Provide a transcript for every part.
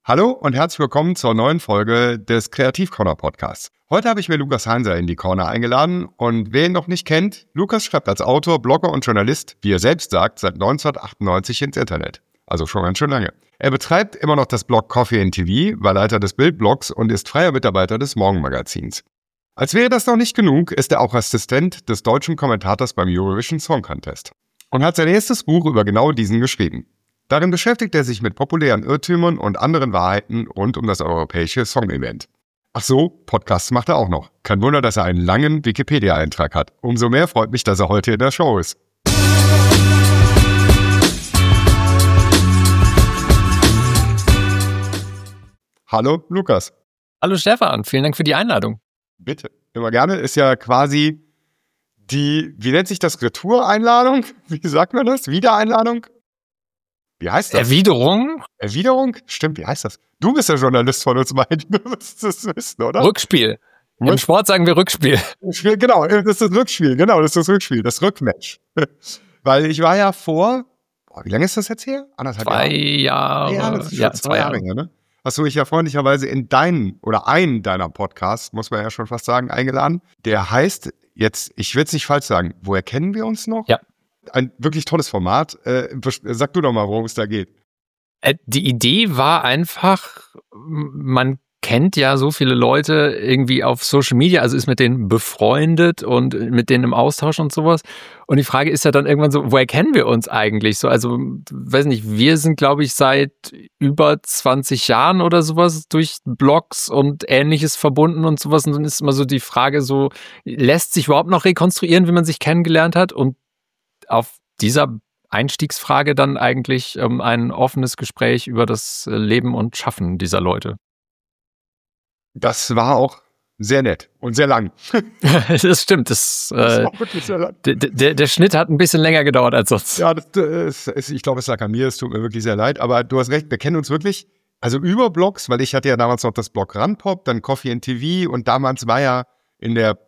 Hallo und herzlich willkommen zur neuen Folge des Kreativ-Corner Podcasts. Heute habe ich mir Lukas Heinser in die Corner eingeladen und wer ihn noch nicht kennt, Lukas schreibt als Autor, Blogger und Journalist, wie er selbst sagt, seit 1998 ins Internet. Also schon ganz schön lange. Er betreibt immer noch das Blog Coffee and TV, war Leiter des Bildblogs und ist freier Mitarbeiter des Morgenmagazins. Als wäre das noch nicht genug, ist er auch Assistent des deutschen Kommentators beim Eurovision Song Contest und hat sein erstes Buch über genau diesen geschrieben. Darin beschäftigt er sich mit populären Irrtümern und anderen Wahrheiten rund um das europäische Song-Event. Ach so, Podcasts macht er auch noch. Kein Wunder, dass er einen langen Wikipedia-Eintrag hat. Umso mehr freut mich, dass er heute in der Show ist. Hallo, Lukas. Hallo Stefan, vielen Dank für die Einladung. Bitte, immer gerne. Ist ja quasi die, wie nennt sich das, Retour-Einladung? Wie sagt man das? Wiedereinladung? Wie heißt das? Erwiderung? Erwiderung? Stimmt, wie heißt das? Du bist der Journalist von uns beiden, du wirst das wissen, oder? Rückspiel. Im Sport sagen wir Rückspiel. Genau, das ist das Rückspiel, das Rückmatch. Weil ich war ja wie lange ist das jetzt her? 1,5 2 Jahre. Ja, das ist schon 2 Jahre her, ne? Hast du mich ja freundlicherweise in einen deiner Podcasts, muss man ja schon fast sagen, eingeladen. Der heißt jetzt, ich will es nicht falsch sagen, woher kennen wir uns noch? Ja. Ein wirklich tolles Format. Sag du doch mal, worum es da geht. Die Idee war einfach, man kennt ja so viele Leute irgendwie auf Social Media, also ist mit denen befreundet und mit denen im Austausch und sowas. Und die Frage ist ja dann irgendwann so, woher kennen wir uns eigentlich? So, also, weiß nicht, wir sind, glaube ich, seit über 20 Jahren oder sowas durch Blogs und Ähnliches verbunden und sowas. Und dann ist immer so die Frage so, lässt sich überhaupt noch rekonstruieren, wie man sich kennengelernt hat? Und auf dieser Einstiegsfrage dann eigentlich ein offenes Gespräch über das Leben und Schaffen dieser Leute. Das war auch sehr nett und sehr lang. Das stimmt. Das war auch wirklich sehr lang. Der Schnitt hat ein bisschen länger gedauert als sonst. Ja, ich glaube, es lag an mir, es tut mir wirklich sehr leid. Aber du hast recht, wir kennen uns wirklich, also über Blogs, weil ich hatte ja damals noch das Blog Randpop, dann Coffee and TV und damals war ja in der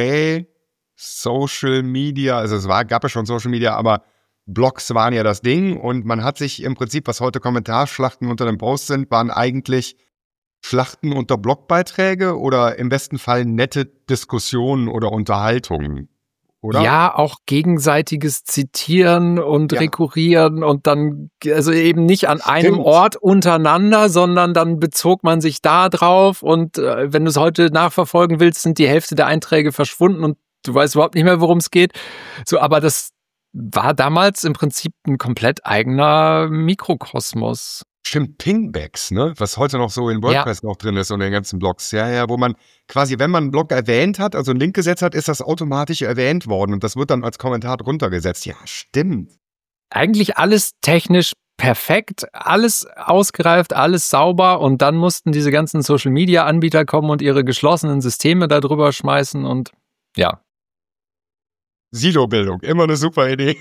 Social Media, also gab ja schon Social Media, aber Blogs waren ja das Ding und man hat sich im Prinzip, was heute Kommentarschlachten unter dem Post sind, waren eigentlich Schlachten unter Blogbeiträge oder im besten Fall nette Diskussionen oder Unterhaltungen, oder? Ja, auch gegenseitiges Zitieren und Rekurrieren und dann, also eben nicht an einem Ort untereinander, sondern dann bezog man sich da drauf und wenn du es heute nachverfolgen willst, sind die Hälfte der Einträge verschwunden und du weißt überhaupt nicht mehr, worum es geht. So, aber das war damals im Prinzip ein komplett eigener Mikrokosmos. Stimmt, Pingbacks, ne? Was heute noch so in WordPress noch drin ist und in den ganzen Blogs. Ja, wo man quasi, wenn man einen Blog erwähnt hat, also einen Link gesetzt hat, ist das automatisch erwähnt worden und das wird dann als Kommentar runtergesetzt. Ja, stimmt. Eigentlich alles technisch perfekt, alles ausgereift, alles sauber und dann mussten diese ganzen Social-Media-Anbieter kommen und ihre geschlossenen Systeme da drüber schmeißen und ja. Silo-Bildung, immer eine super Idee.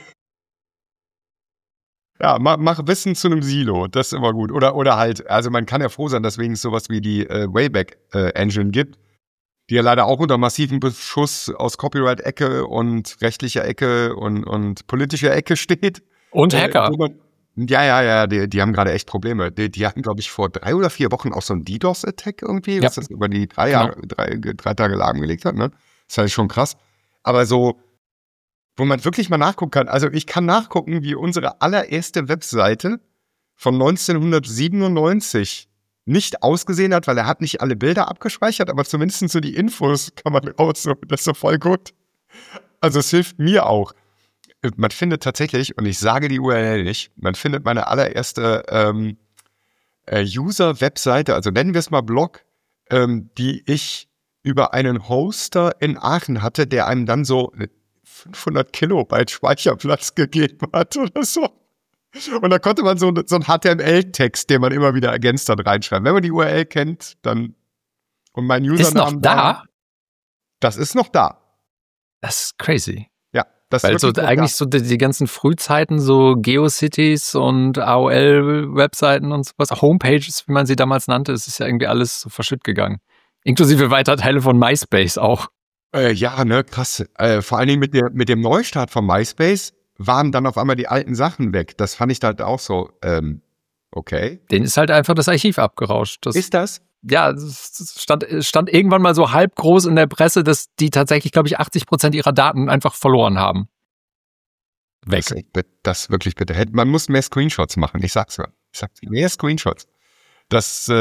Ja, mach Wissen zu einem Silo, das ist immer gut. Oder halt, also man kann ja froh sein, dass es sowas wie die Wayback-Engine gibt, die ja leider auch unter massivem Beschuss aus Copyright-Ecke und rechtlicher Ecke und politischer Ecke steht. Und Hacker. Die haben gerade echt Probleme. Die hatten, glaube ich, vor 3 oder 4 Wochen auch so einen DDoS-Attack irgendwie, was das über die 3 Tage lahmgelegt hat, ne? Das ist halt schon krass. Aber so, wo man wirklich mal nachgucken kann. Also ich kann nachgucken, wie unsere allererste Webseite von 1997 nicht ausgesehen hat, weil er hat nicht alle Bilder abgespeichert, aber zumindest so die Infos kann man raus. Das ist so voll gut. Also es hilft mir auch. Man findet tatsächlich, und ich sage die URL nicht, man findet meine allererste User-Webseite, also nennen wir es mal Blog, die ich über einen Hoster in Aachen hatte, der einem dann so 500 Kilobyte Speicherplatz gegeben hat oder so. Und da konnte man so einen HTML-Text, den man immer wieder ergänzt hat, reinschreiben. Wenn man die URL kennt, dann und mein Username ist noch da? Das ist noch da. Das ist crazy. Ja, das weil ist so eigentlich so die ganzen Frühzeiten, so GeoCities und AOL-Webseiten und sowas, Homepages, wie man sie damals nannte, es ist ja irgendwie alles so verschütt gegangen. Inklusive weiter Teile von MySpace auch. Ja, ne, krass. Vor allen Dingen mit dem Neustart von MySpace waren dann auf einmal die alten Sachen weg. Das fand ich halt auch so Okay. Den ist halt einfach das Archiv abgerauscht. Ist das? Ja, es stand irgendwann mal so halb groß in der Presse, dass die tatsächlich, glaube ich, 80% ihrer Daten einfach verloren haben. Weg. Das wirklich bitte. Man muss mehr Screenshots machen, ich sag's mehr Screenshots. Das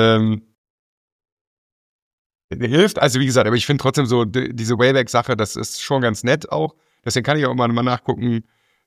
hilft, also wie gesagt, aber ich finde trotzdem so, diese Wayback-Sache, das ist schon ganz nett auch. Deswegen kann ich auch mal nachgucken,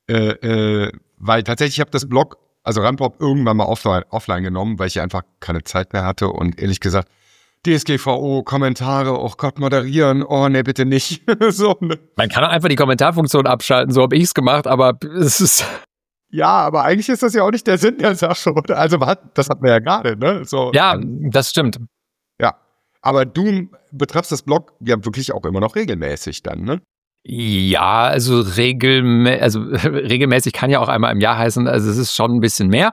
weil tatsächlich, ich habe das Blog, also Randpop, irgendwann mal offline genommen, weil ich einfach keine Zeit mehr hatte und ehrlich gesagt, DSGVO, Kommentare, oh Gott, moderieren, oh ne, bitte nicht. So, ne? Man kann auch einfach die Kommentarfunktion abschalten, so habe ich es gemacht, aber es ist... Ja, aber eigentlich ist das ja auch nicht der Sinn der Sache, oder? Also das hatten wir ja gerade, ne? So, ja, das stimmt. Ja, aber du betreibst das Blog ja wirklich auch immer noch regelmäßig dann, ne? Ja, also regelmäßig kann ja auch einmal im Jahr heißen, also es ist schon ein bisschen mehr.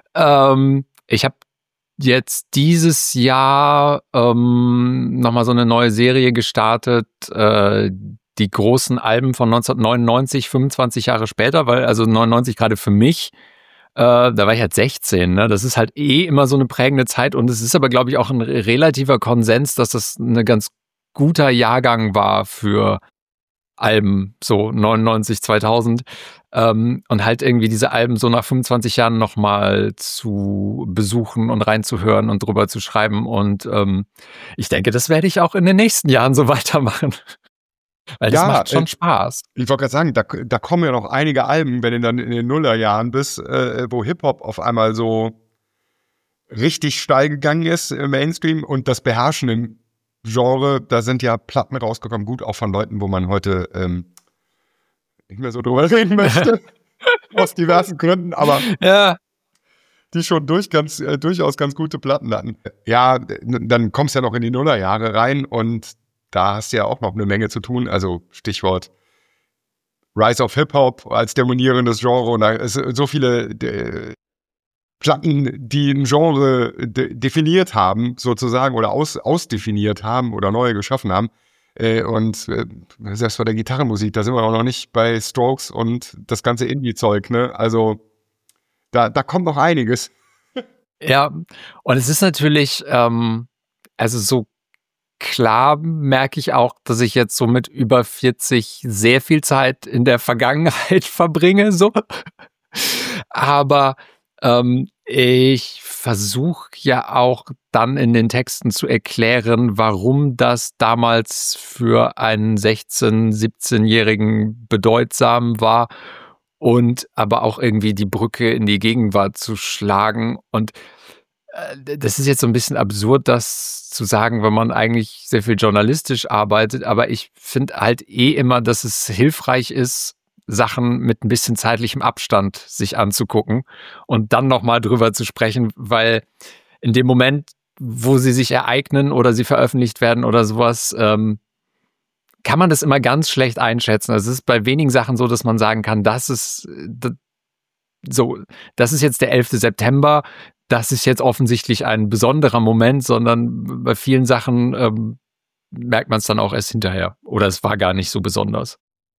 Ich habe jetzt dieses Jahr nochmal so eine neue Serie gestartet, die großen Alben von 1999, 25 Jahre später, weil also 99 gerade für mich, da war ich halt 16, ne? Das ist halt immer so eine prägende Zeit und es ist aber, glaube ich, auch ein relativer Konsens, dass das ein ganz guter Jahrgang war für Alben, so 99, 2000 und halt irgendwie diese Alben so nach 25 Jahren nochmal zu besuchen und reinzuhören und drüber zu schreiben und ich denke, das werde ich auch in den nächsten Jahren so weitermachen, weil das macht schon Spaß. Ich wollte gerade sagen, da kommen ja noch einige Alben, wenn du dann in den Nullerjahren bist, wo Hip-Hop auf einmal so richtig steil gegangen ist im Mainstream und das beherrschende Genre, da sind ja Platten rausgekommen, gut, auch von Leuten, wo man heute nicht mehr so drüber reden möchte, aus diversen Gründen, aber ja, die schon durchaus ganz gute Platten hatten. Ja, dann kommst du ja noch in die Nullerjahre rein und da hast du ja auch noch eine Menge zu tun, also Stichwort Rise of Hip-Hop als dämonierendes Genre und da ist so viele Platten, die ein Genre definiert haben, sozusagen, oder ausdefiniert haben oder neue geschaffen haben. Und selbst bei der Gitarrenmusik, da sind wir auch noch nicht bei Strokes und das ganze Indie-Zeug, ne? Also da kommt noch einiges. Ja, und es ist natürlich, also so klar merke ich auch, dass ich jetzt so mit über 40 sehr viel Zeit in der Vergangenheit verbringe, so. Aber ich versuche ja auch dann in den Texten zu erklären, warum das damals für einen 16-, 17-Jährigen bedeutsam war und aber auch irgendwie die Brücke in die Gegenwart zu schlagen. Und das ist jetzt so ein bisschen absurd, das zu sagen, wenn man eigentlich sehr viel journalistisch arbeitet, aber ich finde halt immer, dass es hilfreich ist, Sachen mit ein bisschen zeitlichem Abstand sich anzugucken und dann nochmal drüber zu sprechen, weil in dem Moment, wo sie sich ereignen oder sie veröffentlicht werden oder sowas, kann man das immer ganz schlecht einschätzen. Also es ist bei wenigen Sachen so, dass man sagen kann, das ist jetzt der 11. September, das ist jetzt offensichtlich ein besonderer Moment, sondern bei vielen Sachen merkt man es dann auch erst hinterher. Oder es war gar nicht so besonders.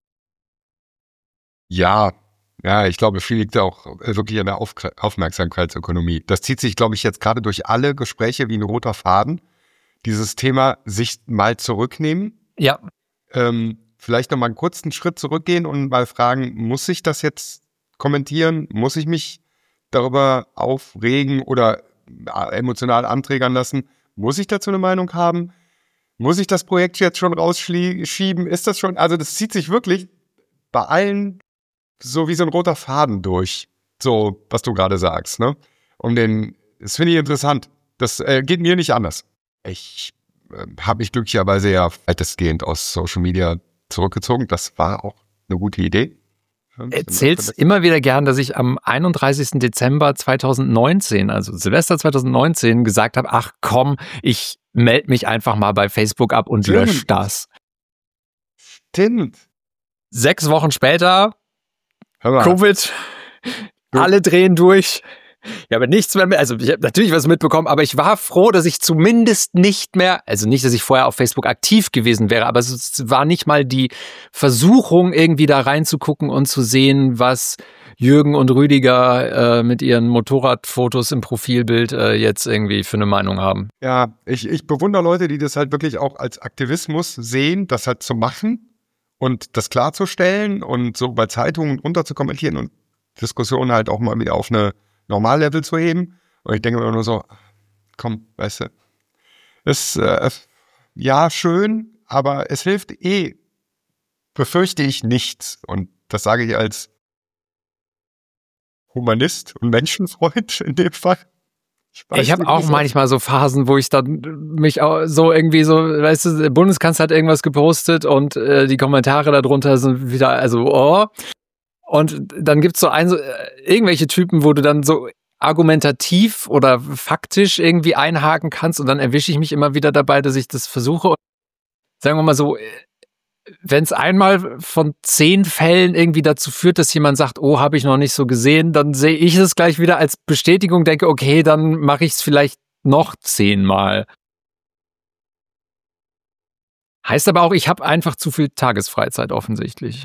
Ja, ich glaube, viel liegt auch wirklich an der Aufmerksamkeitsökonomie. Das zieht sich, glaube ich, jetzt gerade durch alle Gespräche wie ein roter Faden. Dieses Thema sich mal zurücknehmen. Ja. Vielleicht noch mal einen kurzen Schritt zurückgehen und mal fragen, muss ich das jetzt kommentieren? Muss ich mich darüber aufregen oder emotional anträgern lassen? Muss ich dazu eine Meinung haben? Muss ich das Projekt jetzt schon rausschieben? Ist das schon, also das zieht sich wirklich bei allen so wie so ein roter Faden durch, so was du gerade sagst, ne? Das finde ich interessant. Das geht mir nicht anders. Ich habe mich glücklicherweise ja weitestgehend aus Social Media zurückgezogen. Das war auch eine gute Idee. Erzähl's immer wieder gern, dass ich am 31. Dezember 2019, also Silvester 2019, gesagt habe, ach komm, ich melde mich einfach mal bei Facebook ab und lösche das. Stimmt. 6 Wochen später, Covid, alle drehen durch. Ich habe nichts mehr, also ich habe natürlich was mitbekommen, aber ich war froh, dass ich zumindest nicht mehr, also nicht, dass ich vorher auf Facebook aktiv gewesen wäre, aber es war nicht mal die Versuchung, irgendwie da reinzugucken und zu sehen, was Jürgen und Rüdiger mit ihren Motorradfotos im Profilbild jetzt irgendwie für eine Meinung haben. Ja, ich bewundere Leute, die das halt wirklich auch als Aktivismus sehen, das halt zu machen und das klarzustellen und so bei Zeitungen runterzukommentieren und Diskussionen halt auch mal wieder auf eine Normallevel zu heben. Und ich denke mir nur so, komm, weißt du, ist ja schön, aber es hilft befürchte ich, nichts. Und das sage ich als Humanist und Menschenfreund in dem Fall. Ich habe auch manchmal so Phasen, wo ich dann mich auch so irgendwie so, weißt du, der Bundeskanzler hat irgendwas gepostet und die Kommentare darunter sind wieder, also, oh. Und dann gibt's so irgendwelche Typen, wo du dann so argumentativ oder faktisch irgendwie einhaken kannst und dann erwische ich mich immer wieder dabei, dass ich das versuche. Und sagen wir mal so, wenn es einmal von 10 Fällen irgendwie dazu führt, dass jemand sagt, oh, habe ich noch nicht so gesehen, dann sehe ich es gleich wieder als Bestätigung, denke, okay, dann mache ich es vielleicht noch 10-mal. Heißt aber auch, ich habe einfach zu viel Tagesfreizeit offensichtlich.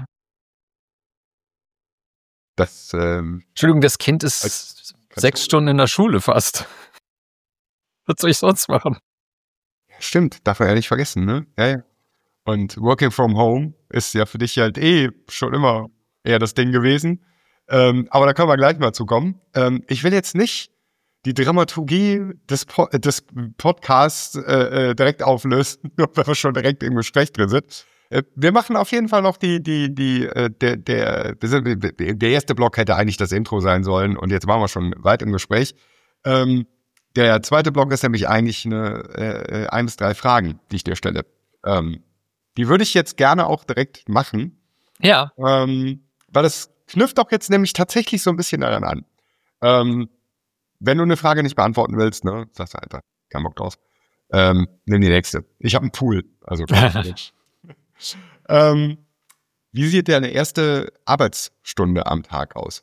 Entschuldigung, das Kind ist 6 Stunden in der Schule fast. Was soll ich sonst machen? Stimmt, darf man ja nicht vergessen, ne? Ja. Und Working from Home ist ja für dich halt schon immer eher das Ding gewesen. Aber da können wir gleich mal zu kommen. Ich will jetzt nicht die Dramaturgie des Podcasts direkt auflösen, wenn wir schon direkt im Gespräch drin sind. Wir machen auf jeden Fall noch der erste Block hätte eigentlich das Intro sein sollen und jetzt waren wir schon weit im Gespräch. Der zweite Block ist nämlich eigentlich 1 bis 3 Fragen, die ich dir stelle. Die würde ich jetzt gerne auch direkt machen. Ja. Weil das knüpft doch jetzt nämlich tatsächlich so ein bisschen daran an. Wenn du eine Frage nicht beantworten willst, ne, sagst du einfach, kein Bock drauf. Nimm die nächste. Ich habe einen Pool, also wie sieht deine erste Arbeitsstunde am Tag aus?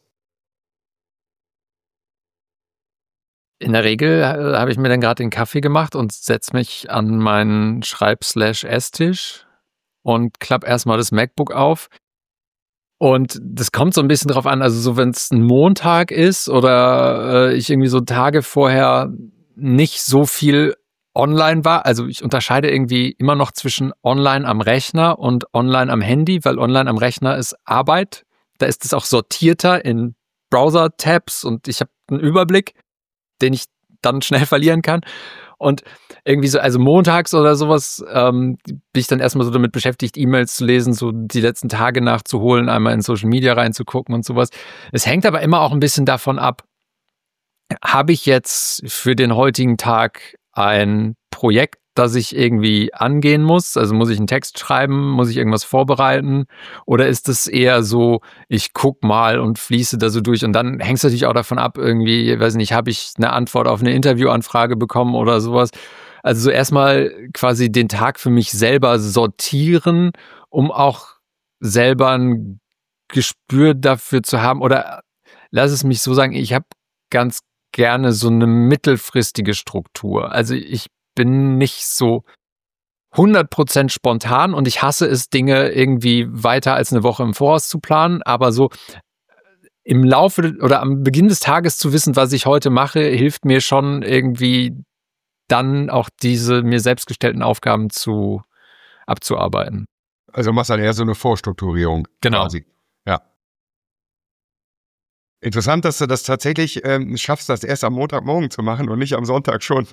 In der Regel habe ich mir dann gerade den Kaffee gemacht und setze mich an meinen Schreib/Esstisch und klappe erstmal das MacBook auf. Und das kommt so ein bisschen drauf an, also so wenn es ein Montag ist oder ich irgendwie so Tage vorher nicht so viel online war. Also ich unterscheide irgendwie immer noch zwischen online am Rechner und online am Handy, weil online am Rechner ist Arbeit. Da ist es auch sortierter in Browser-Tabs und ich habe einen Überblick, den ich dann schnell verlieren kann. Und irgendwie so, also montags oder sowas, bin ich dann erstmal so damit beschäftigt, E-Mails zu lesen, so die letzten Tage nachzuholen, einmal in Social Media reinzugucken und sowas. Es hängt aber immer auch ein bisschen davon ab, habe ich jetzt für den heutigen Tag ein Projekt, das ich irgendwie angehen muss? Also muss ich einen Text schreiben? Muss ich irgendwas vorbereiten? Oder ist es eher so, ich guck mal und fließe da so durch? Und dann hängt es natürlich auch davon ab, irgendwie, weiß nicht, habe ich eine Antwort auf eine Interviewanfrage bekommen oder sowas? Also so erstmal quasi den Tag für mich selber sortieren, um auch selber ein Gespür dafür zu haben. Oder lass es mich so sagen, ich habe ganz gerne so eine mittelfristige Struktur. Also ich bin nicht so 100% spontan und ich hasse es, Dinge irgendwie weiter als eine Woche im Voraus zu planen, aber so im Laufe oder am Beginn des Tages zu wissen, was ich heute mache, hilft mir schon irgendwie dann auch diese mir selbst gestellten Aufgaben abzuarbeiten. Also machst dann eher so eine Vorstrukturierung. Genau. Quasi. Ja. Interessant, dass du das tatsächlich schaffst, das erst am Montagmorgen zu machen und nicht am Sonntag schon.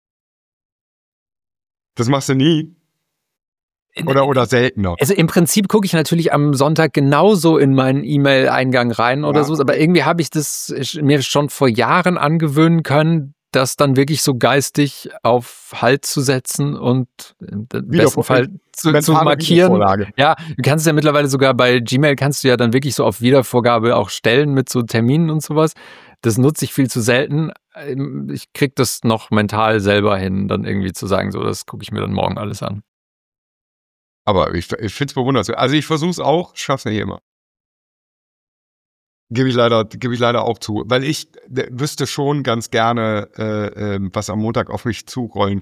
Das machst du nie? Oder seltener? Also im Prinzip gucke ich natürlich am Sonntag genauso in meinen E-Mail-Eingang rein oder so, aber irgendwie habe ich das mir schon vor Jahren angewöhnen können, das dann wirklich so geistig auf Halt zu setzen und im besten Fall zu markieren. Ja, du kannst ja mittlerweile sogar bei Gmail kannst du ja dann wirklich so auf Wiedervorgabe auch stellen mit so Terminen und sowas. Das nutze ich viel zu selten. Ich krieg das noch mental selber hin, dann irgendwie zu sagen, so, das gucke ich mir dann morgen alles an. Aber ich finde es bewundernswert. Also ich versuche es auch, schaff's nicht immer. Gebe ich leider auch zu. Weil ich wüsste schon ganz gerne, was am Montag auf mich zurollen.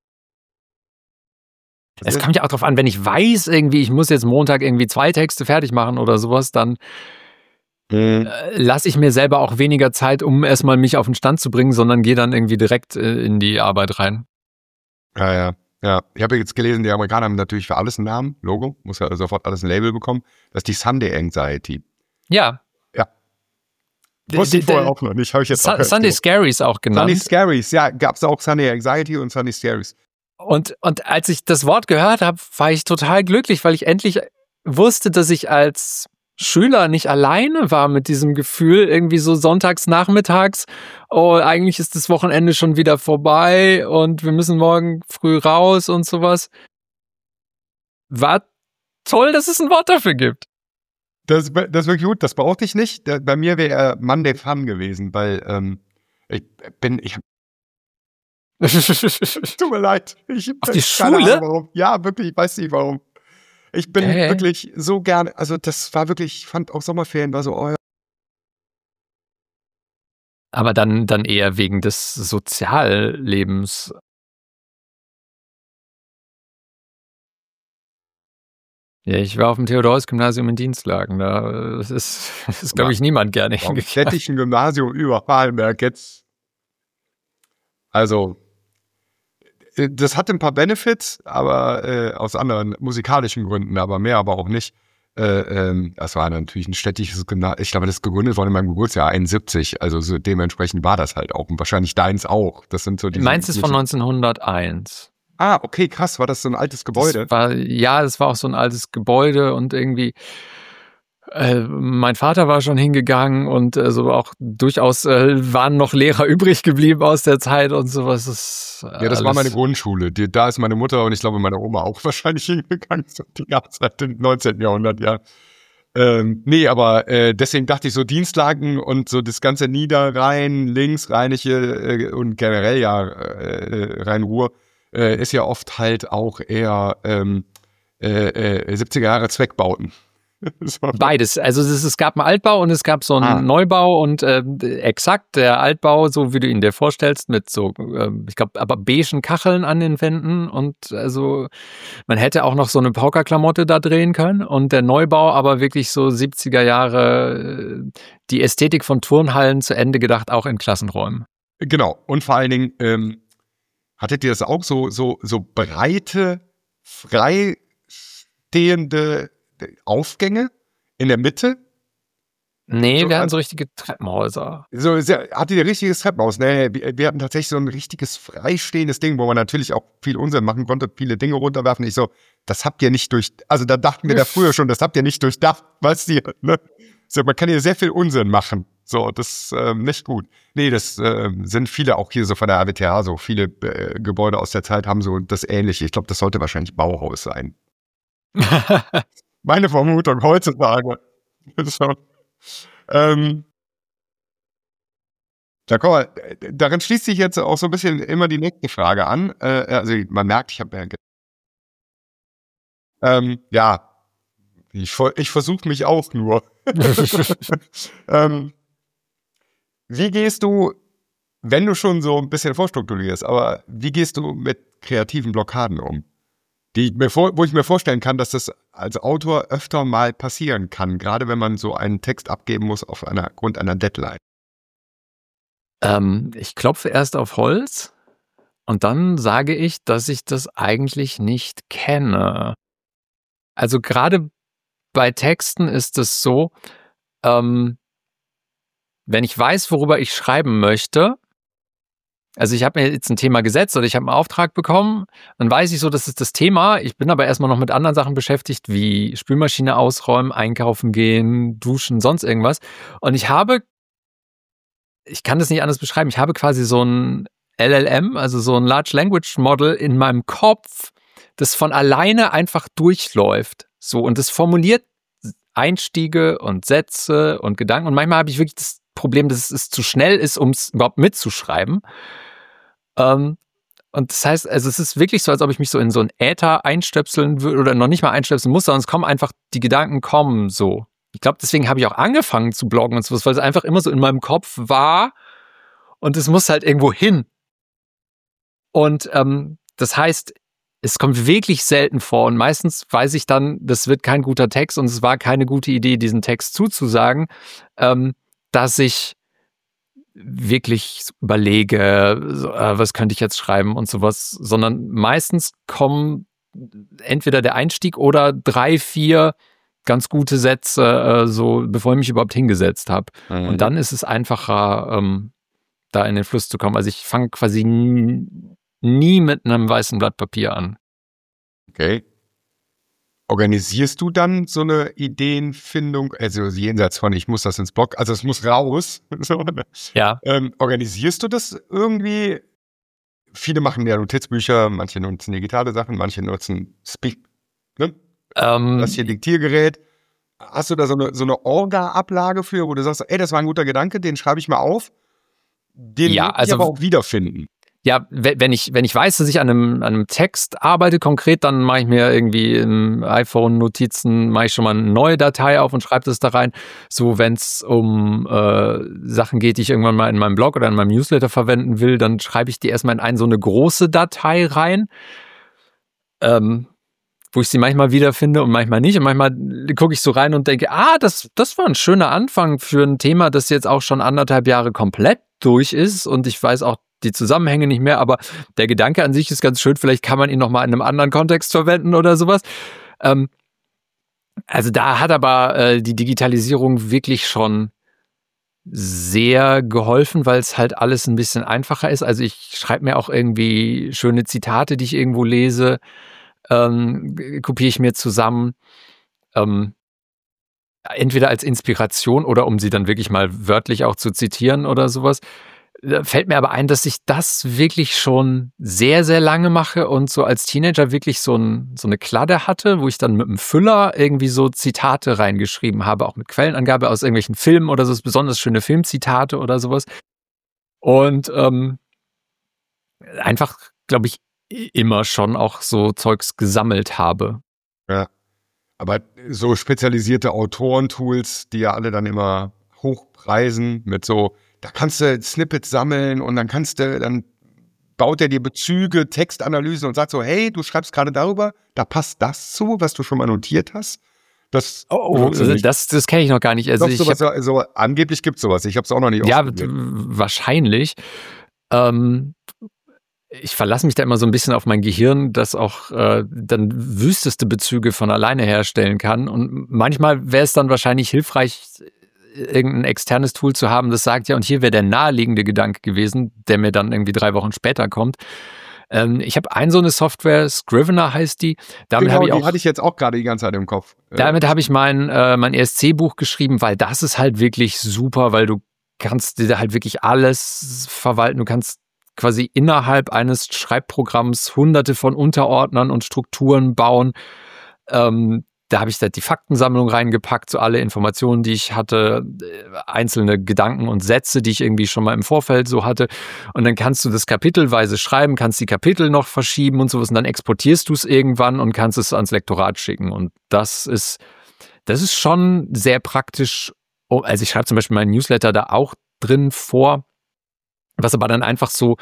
Es kommt ja auch drauf an, wenn ich weiß irgendwie, ich muss jetzt Montag irgendwie 2 Texte fertig machen oder sowas, dann lasse ich mir selber auch weniger Zeit, um erstmal mich auf den Stand zu bringen, sondern gehe dann irgendwie direkt in die Arbeit rein. Ja. Ich habe jetzt gelesen, die Amerikaner haben natürlich für alles einen Namen, Logo, muss ja sofort alles ein Label bekommen. Das ist die Sunday Anxiety. Ja. Wusste ich vorher auch noch nicht, habe ich jetzt auch Sunday Scaries auch genannt. Sunday Scaries, ja, gab es auch Sunday Anxiety und Sunday Scaries. Und als ich das Wort gehört habe, war ich total glücklich, weil ich endlich wusste, dass ich als Schüler nicht alleine war mit diesem Gefühl, irgendwie so sonntags nachmittags, oh, eigentlich ist das Wochenende schon wieder vorbei und wir müssen morgen früh raus und sowas. War toll, dass es ein Wort dafür gibt. Das ist wirklich gut, das brauchte ich nicht. Bei mir wäre Monday Fun gewesen, weil tut mir leid. Auf die Schule? Warum. Ja, wirklich, ich weiß nicht warum. Ich bin wirklich so gerne, also das war wirklich, ich fand auch Sommerferien war so, oh ja. Aber dann eher wegen des Soziallebens. Ja, ich war auf dem Theodor-Heuss-Gymnasium in Dienstlagen. Da ist glaube ich, niemand gerne hingegangen. Im städtischen Gymnasium über Palenberg jetzt. Also, das hatte ein paar Benefits, aber aus anderen musikalischen Gründen, aber auch nicht. Das war natürlich ein städtisches Gymnasium. Ich glaube, das ist gegründet worden in meinem Geburtsjahr 71. Also so dementsprechend war das halt auch. Und wahrscheinlich deins auch. Das sind so diese. Meins ist von 1901. Ah, okay, krass. War das so ein altes Gebäude? Das war auch so ein altes Gebäude und irgendwie mein Vater war schon hingegangen und so auch durchaus waren noch Lehrer übrig geblieben aus der Zeit und sowas. Das war meine Grundschule. Da ist meine Mutter und ich glaube meine Oma auch wahrscheinlich hingegangen. Die gab es seit dem 19. Jahrhundert, ja. Aber deswegen dachte ich so Dienstlagen und so das ganze Niederrhein, Linksrheinische und generell ja Rhein-Ruhr ist ja oft halt auch eher 70er Jahre Zweckbauten. Beides. Also es gab einen Altbau und es gab so einen Neubau und exakt der Altbau, so wie du ihn dir vorstellst, mit so, ich glaube, aber beigen Kacheln an den Wänden und also man hätte auch noch so eine Paukerklamotte da drehen können und der Neubau aber wirklich so 70er Jahre die Ästhetik von Turnhallen zu Ende gedacht, auch in Klassenräumen. Genau. Und vor allen Dingen hattet ihr das auch so breite, freistehende Aufgänge in der Mitte? Nee, wir hatten so richtige Treppenhäuser. Hattet ihr richtiges Treppenhaus? Nee, wir hatten tatsächlich so ein richtiges freistehendes Ding, wo man natürlich auch viel Unsinn machen konnte, viele Dinge runterwerfen. Ich so, das habt ihr nicht also da dachten wir da früher schon, das habt ihr nicht durchdacht, weißt du, ne? So, man kann hier sehr viel Unsinn machen. So, das ist nicht gut. Nee, das sind viele auch hier so von der RWTH, so viele Gebäude aus der Zeit haben so das Ähnliche. Ich glaube, das sollte wahrscheinlich Bauhaus sein. Meine Vermutung heutzutage. So. Darin schließt sich jetzt auch so ein bisschen immer die nächste Frage an. Also man merkt, ich habe ich versuche mich auch nur. Wie gehst du, wenn du schon so ein bisschen vorstrukturierst, aber wie gehst du mit kreativen Blockaden um? Wo ich mir vorstellen kann, dass das als Autor öfter mal passieren kann, gerade wenn man so einen Text abgeben muss aufgrund einer Deadline. Ich klopfe erst auf Holz und dann sage ich, dass ich das eigentlich nicht kenne. Also gerade bei Texten ist es so, wenn ich weiß, worüber ich schreiben möchte, also ich habe mir jetzt ein Thema gesetzt oder ich habe einen Auftrag bekommen, dann weiß ich so, das ist das Thema. Ich bin aber erstmal noch mit anderen Sachen beschäftigt, wie Spülmaschine ausräumen, einkaufen gehen, duschen, sonst irgendwas. Und ich kann das nicht anders beschreiben, ich habe quasi so ein LLM, also so ein Large Language Model in meinem Kopf, das von alleine einfach durchläuft. So, und das formuliert Einstiege und Sätze und Gedanken. Und manchmal habe ich wirklich das Problem, dass es zu schnell ist, um es überhaupt mitzuschreiben. Und das heißt, also es ist wirklich so, als ob ich mich so in so ein Äther einstöpseln würde oder noch nicht mal einstöpseln muss, sondern es kommen einfach, die Gedanken kommen so. Ich glaube, deswegen habe ich auch angefangen zu bloggen und sowas, weil es einfach immer so in meinem Kopf war und es muss halt irgendwo hin. Und das heißt, es kommt wirklich selten vor und meistens weiß ich dann, das wird kein guter Text und es war keine gute Idee, diesen Text zuzusagen, dass ich wirklich überlege, was könnte ich jetzt schreiben und sowas, sondern meistens kommen entweder der Einstieg oder 3, 4 ganz gute Sätze, so bevor ich mich überhaupt hingesetzt habe. Und dann ist es einfacher, da in den Fluss zu kommen. Also ich fange quasi nie mit einem weißen Blatt Papier an. Okay. Organisierst du dann so eine Ideenfindung, also jenseits von ich muss das ins Blog, also es muss raus. So, ne? Ja. Organisierst du das irgendwie? Viele machen ja Notizbücher, manche nutzen digitale Sachen, manche nutzen Speak, ne? Das hier Diktiergerät. Hast du da so eine Orga-Ablage für, wo du sagst, ey, das war ein guter Gedanke, den schreibe ich mal auf, den Ja, muss ich also aber auch wiederfinden. ja, wenn ich weiß, dass ich an einem Text arbeite konkret, dann mache ich mir irgendwie im iPhone Notizen, mache ich schon mal eine neue Datei auf und schreibe das da rein. So, wenn es um Sachen geht, die ich irgendwann mal in meinem Blog oder in meinem Newsletter verwenden will, dann schreibe ich die erstmal in so eine große Datei rein, wo ich sie manchmal wiederfinde und manchmal nicht. Und manchmal gucke ich so rein und denke, das war ein schöner Anfang für ein Thema, das jetzt auch schon 1,5 Jahre komplett durch ist und ich weiß auch die Zusammenhänge nicht mehr, aber der Gedanke an sich ist ganz schön, vielleicht kann man ihn nochmal in einem anderen Kontext verwenden oder sowas. Also da hat aber die Digitalisierung wirklich schon sehr geholfen, weil es halt alles ein bisschen einfacher ist. Also ich schreibe mir auch irgendwie schöne Zitate, die ich irgendwo lese, kopiere ich mir zusammen, entweder als Inspiration oder um sie dann wirklich mal wörtlich auch zu zitieren oder sowas. Fällt mir aber ein, dass ich das wirklich schon sehr, sehr lange mache und so als Teenager wirklich so eine Kladde hatte, wo ich dann mit einem Füller irgendwie so Zitate reingeschrieben habe, auch mit Quellenangabe aus irgendwelchen Filmen oder so, besonders schöne Filmzitate oder sowas. Und einfach, glaube ich, immer schon auch so Zeugs gesammelt habe. Ja. Aber so spezialisierte Autorentools, die ja alle dann immer hochpreisen mit so, da kannst du Snippets sammeln und dann baut er dir Bezüge, Textanalysen und sagt so, hey, du schreibst gerade darüber, da passt das zu, was du schon mal notiert hast. Das kenne ich noch gar nicht. Also angeblich gibt es sowas. Ich habe es auch noch nicht ausprobiert. Ja, wahrscheinlich. Ich verlasse mich da immer so ein bisschen auf mein Gehirn, das auch dann wüsteste Bezüge von alleine herstellen kann. Und manchmal wäre es dann wahrscheinlich hilfreich, irgendein externes Tool zu haben, das sagt, ja, und hier wäre der naheliegende Gedanke gewesen, der mir dann irgendwie 3 Wochen später kommt. Ich habe so eine Software, Scrivener heißt die. Damit die hatte ich jetzt auch gerade die ganze Zeit im Kopf. Damit habe ich mein ESC-Buch geschrieben, weil das ist halt wirklich super, weil du kannst dir halt wirklich alles verwalten. Du kannst quasi innerhalb eines Schreibprogramms hunderte von Unterordnern und Strukturen bauen. Da habe ich da die Faktensammlung reingepackt, so alle Informationen, die ich hatte, einzelne Gedanken und Sätze, die ich irgendwie schon mal im Vorfeld so hatte. Und dann kannst du das kapitelweise schreiben, kannst die Kapitel noch verschieben und sowas. Und dann exportierst du es irgendwann und kannst es ans Lektorat schicken. Und das ist schon sehr praktisch. Also ich schreibe zum Beispiel meinen Newsletter da auch drin vor, was aber dann einfach so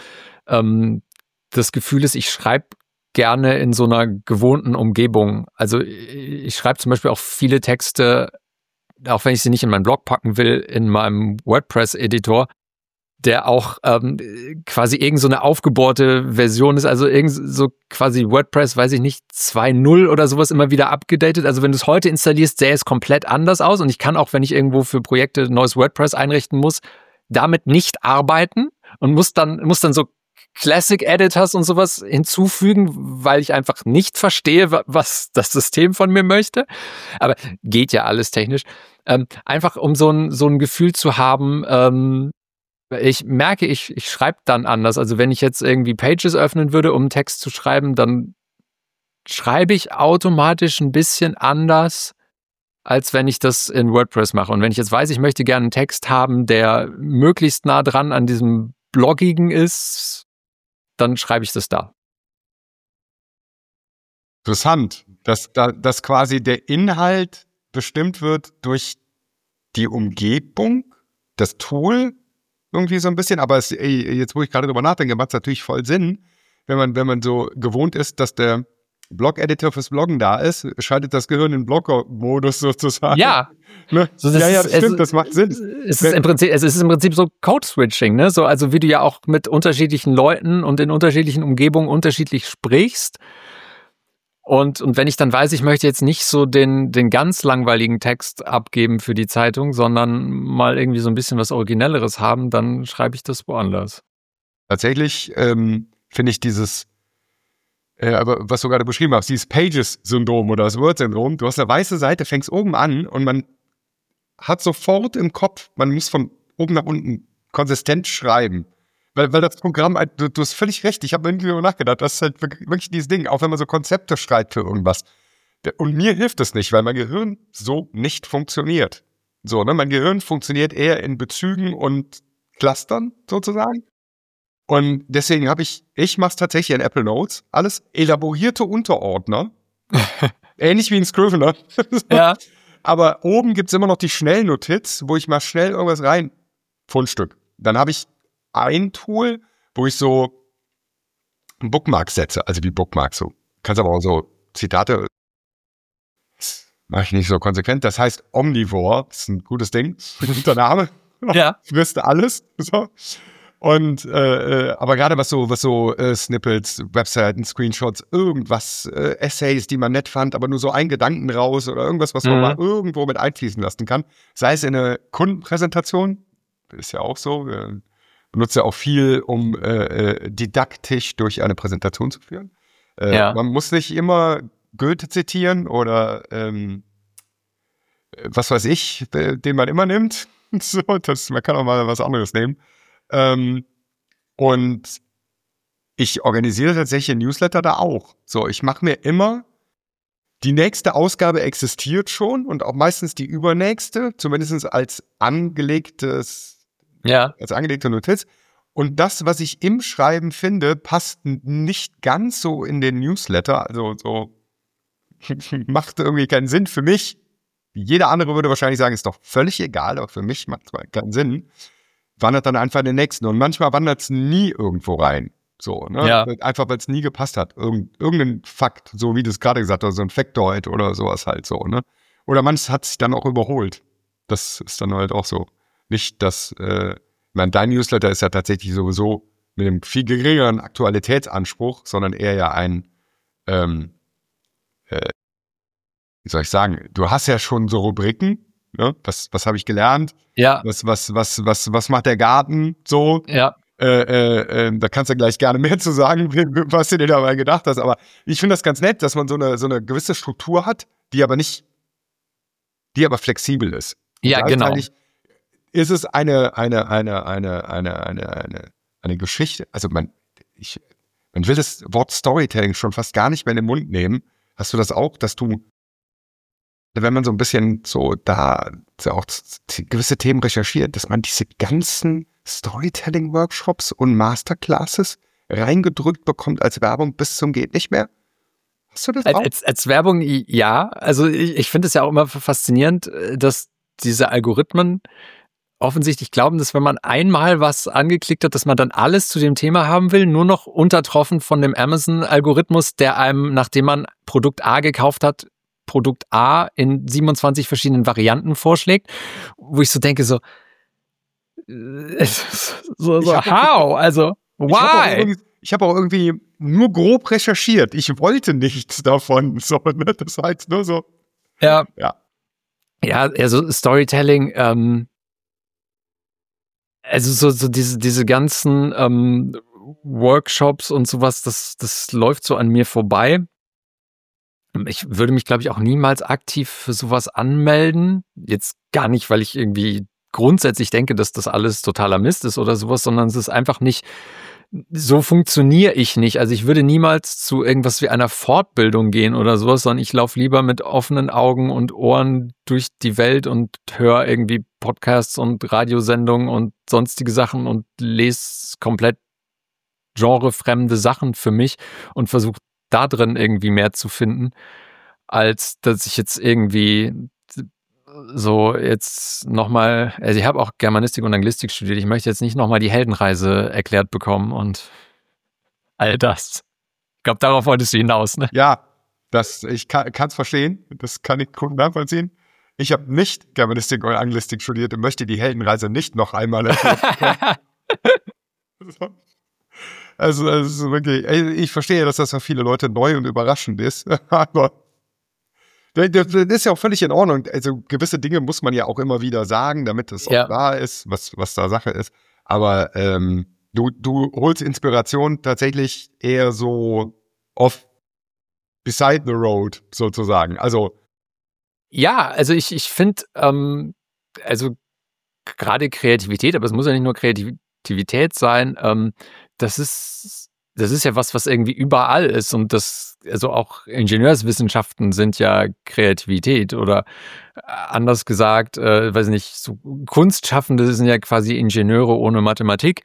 das Gefühl ist, ich schreibe gerne in so einer gewohnten Umgebung. Also ich schreibe zum Beispiel auch viele Texte, auch wenn ich sie nicht in meinen Blog packen will, in meinem WordPress-Editor, der auch quasi irgend so eine aufgebohrte Version ist, also irgend so quasi WordPress, weiß ich nicht, 2.0 oder sowas immer wieder abgedatet. Also wenn du es heute installierst, sähe es komplett anders aus und ich kann auch, wenn ich irgendwo für Projekte ein neues WordPress einrichten muss, damit nicht arbeiten und muss dann so Classic Editors und sowas hinzufügen, weil ich einfach nicht verstehe, was das System von mir möchte. Aber geht ja alles technisch. Einfach um so ein Gefühl zu haben, ich merke, ich schreibe dann anders. Also wenn ich jetzt irgendwie Pages öffnen würde, um einen Text zu schreiben, dann schreibe ich automatisch ein bisschen anders, als wenn ich das in WordPress mache. Und wenn ich jetzt weiß, ich möchte gerne einen Text haben, der möglichst nah dran an diesem Bloggigen ist, dann schreibe ich das da. Interessant, dass quasi der Inhalt bestimmt wird durch die Umgebung, das Tool irgendwie so ein bisschen. Aber jetzt, wo ich gerade drüber nachdenke, macht es natürlich voll Sinn, wenn man so gewohnt ist, dass der Blog-Editor fürs Bloggen da ist, schaltet das Gehirn in Blogger-Modus sozusagen. Ja. Ne? So, Das stimmt, das macht Sinn. Es ist im Prinzip so Code-Switching, ne? So, also wie du ja auch mit unterschiedlichen Leuten und in unterschiedlichen Umgebungen unterschiedlich sprichst. Und wenn ich dann weiß, ich möchte jetzt nicht so den ganz langweiligen Text abgeben für die Zeitung, sondern mal irgendwie so ein bisschen was Originelleres haben, dann schreibe ich das woanders. Tatsächlich finde ich dieses, aber was du gerade beschrieben hast, dieses Pages-Syndrom oder das Word-Syndrom, du hast eine weiße Seite, fängst oben an und man hat sofort im Kopf, man muss von oben nach unten konsistent schreiben. Weil das Programm, du hast völlig recht, ich habe irgendwie darüber nachgedacht, das ist halt wirklich dieses Ding, auch wenn man so Konzepte schreibt für irgendwas. Und mir hilft es nicht, weil mein Gehirn so nicht funktioniert. So, ne, mein Gehirn funktioniert eher in Bezügen und Clustern sozusagen. Und deswegen ich mache es tatsächlich in Apple Notes, alles elaborierte Unterordner, ähnlich wie in Scrivener. Ja. Aber oben gibt's immer noch die Schnellnotiz, wo ich mal schnell irgendwas rein Fundstück. Dann habe ich ein Tool, wo ich so Bookmarks setze, also wie Bookmarks so. Kannst aber auch so Zitate, mache ich nicht so konsequent. Das heißt Omnivore, das ist ein gutes Ding, guter Name. Ja. Frisst alles. So. Und aber gerade was so Snippets, Webseiten, Screenshots, irgendwas, Essays, die man nett fand, aber nur so einen Gedanken raus oder irgendwas, was man mal irgendwo mit einfließen lassen kann. Sei es in eine Kundenpräsentation, ist ja auch so, wir benutzen ja auch viel, um didaktisch durch eine Präsentation zu führen. Man muss nicht immer Goethe zitieren oder was weiß ich, den man immer nimmt. So, man kann auch mal was anderes nehmen. Und ich organisiere tatsächlich ein Newsletter da auch. So, ich mache mir immer, die nächste Ausgabe existiert schon und auch meistens die übernächste, zumindest als angelegte Notiz. Und das, was ich im Schreiben finde, passt nicht ganz so in den Newsletter. Also so macht irgendwie keinen Sinn für mich. Jeder andere würde wahrscheinlich sagen, ist doch völlig egal, aber für mich macht es keinen Sinn. Wandert dann einfach in den nächsten. Und manchmal wandert es nie irgendwo rein. So, ne? Ja. Einfach, weil es nie gepasst hat. Irgendein Fakt, so wie du es gerade gesagt hast, so ein Factoid oder sowas halt so, ne? Oder manches hat sich dann auch überholt. Das ist dann halt auch so. Nicht, dass, dein Newsletter ist ja tatsächlich sowieso mit einem viel geringeren Aktualitätsanspruch, sondern eher ja ein, wie soll ich sagen, du hast ja schon so Rubriken, ne? Was habe ich gelernt? Ja. Was macht der Garten? So. Ja. Da kannst du gleich gerne mehr zu sagen, was du dir dabei gedacht hast. Aber ich finde das ganz nett, dass man so eine gewisse Struktur hat, die aber flexibel ist. Ja, genau. Ist es eine Geschichte, also man will das Wort Storytelling schon fast gar nicht mehr in den Mund nehmen. Hast du das auch, dass du, wenn man so ein bisschen so da so auch gewisse Themen recherchiert, dass man diese ganzen Storytelling-Workshops und Masterclasses reingedrückt bekommt als Werbung bis zum geht nicht mehr? Hast du das auch? Als Werbung, ja. Also ich finde es ja auch immer faszinierend, dass diese Algorithmen offensichtlich glauben, dass wenn man einmal was angeklickt hat, dass man dann alles zu dem Thema haben will, nur noch untertroffen von dem Amazon-Algorithmus, der einem, nachdem man Produkt A gekauft hat, Produkt A in 27 verschiedenen Varianten vorschlägt, wo ich so denke, how? Also, why? Ich habe auch irgendwie nur grob recherchiert. Ich wollte nichts davon. So, ne? Das heißt nur so. Ja, also Storytelling, also so diese ganzen Workshops und sowas, das läuft so an mir vorbei. Ich würde mich, glaube ich, auch niemals aktiv für sowas anmelden. Jetzt gar nicht, weil ich irgendwie grundsätzlich denke, dass das alles totaler Mist ist oder sowas, sondern es ist einfach nicht, so funktioniere ich nicht. Also ich würde niemals zu irgendwas wie einer Fortbildung gehen oder sowas, sondern ich laufe lieber mit offenen Augen und Ohren durch die Welt und höre irgendwie Podcasts und Radiosendungen und sonstige Sachen und lese komplett genrefremde Sachen für mich und versuche da drin irgendwie mehr zu finden, als dass ich jetzt irgendwie so jetzt nochmal, also ich habe auch Germanistik und Anglistik studiert, ich möchte jetzt nicht nochmal die Heldenreise erklärt bekommen und all das. Ich glaube, darauf wolltest du hinaus, ne? Ja, ich kann es verstehen. Das kann ich gut nachvollziehen. Ich habe nicht Germanistik oder Anglistik studiert und möchte die Heldenreise nicht noch einmal erleben. Also wirklich, ich verstehe, dass das für viele Leute neu und überraschend ist. Aber das ist ja auch völlig in Ordnung. Also gewisse Dinge muss man ja auch immer wieder sagen, damit es auch klar ist, was da Sache ist. Aber du holst Inspiration tatsächlich eher so beside the road sozusagen. Also ja, also ich finde, also gerade Kreativität, aber es muss ja nicht nur Kreativität sein, das ist ja was irgendwie überall ist und also auch Ingenieurswissenschaften sind ja Kreativität oder anders gesagt, weiß nicht, so Kunstschaffende sind ja quasi Ingenieure ohne Mathematik.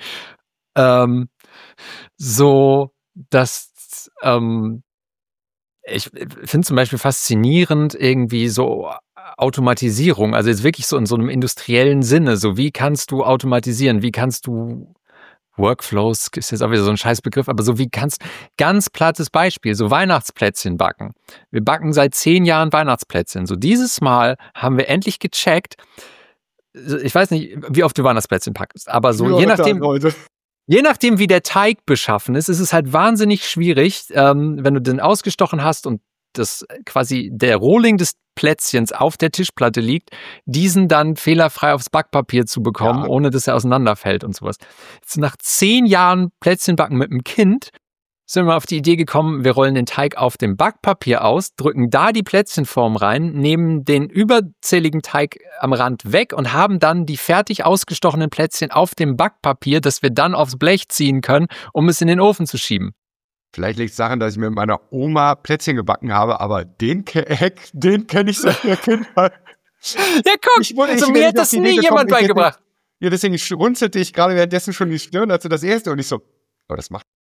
So, dass ich finde zum Beispiel faszinierend irgendwie so Automatisierung, also jetzt wirklich so in so einem industriellen Sinne, so wie kannst du automatisieren, wie kannst du Workflows, ist jetzt auch wieder so ein Scheißbegriff, aber so wie ganz plattes Beispiel, so Weihnachtsplätzchen backen. Wir backen seit 10 Jahren Weihnachtsplätzchen. So dieses Mal haben wir endlich gecheckt, ich weiß nicht, wie oft du Weihnachtsplätzchen packst, aber so je nachdem, wie der Teig beschaffen ist es halt wahnsinnig schwierig, wenn du den ausgestochen hast und das quasi der Rohling des Plätzchens auf der Tischplatte liegt, diesen dann fehlerfrei aufs Backpapier zu bekommen, ohne dass er auseinanderfällt und sowas. Jetzt nach 10 Jahren Plätzchenbacken mit dem Kind sind wir auf die Idee gekommen, wir rollen den Teig auf dem Backpapier aus, drücken da die Plätzchenform rein, nehmen den überzähligen Teig am Rand weg und haben dann die fertig ausgestochenen Plätzchen auf dem Backpapier, das wir dann aufs Blech ziehen können, um es in den Ofen zu schieben. Vielleicht liegt es daran, dass ich mit meiner Oma Plätzchen gebacken habe, aber den kenne ich seit der Kindheit. Ja, guck, also mir hat das nie jemand beigebracht. Ja, deswegen runzelte ich gerade währenddessen schon die Stirn, als das erste und ich so, aber das macht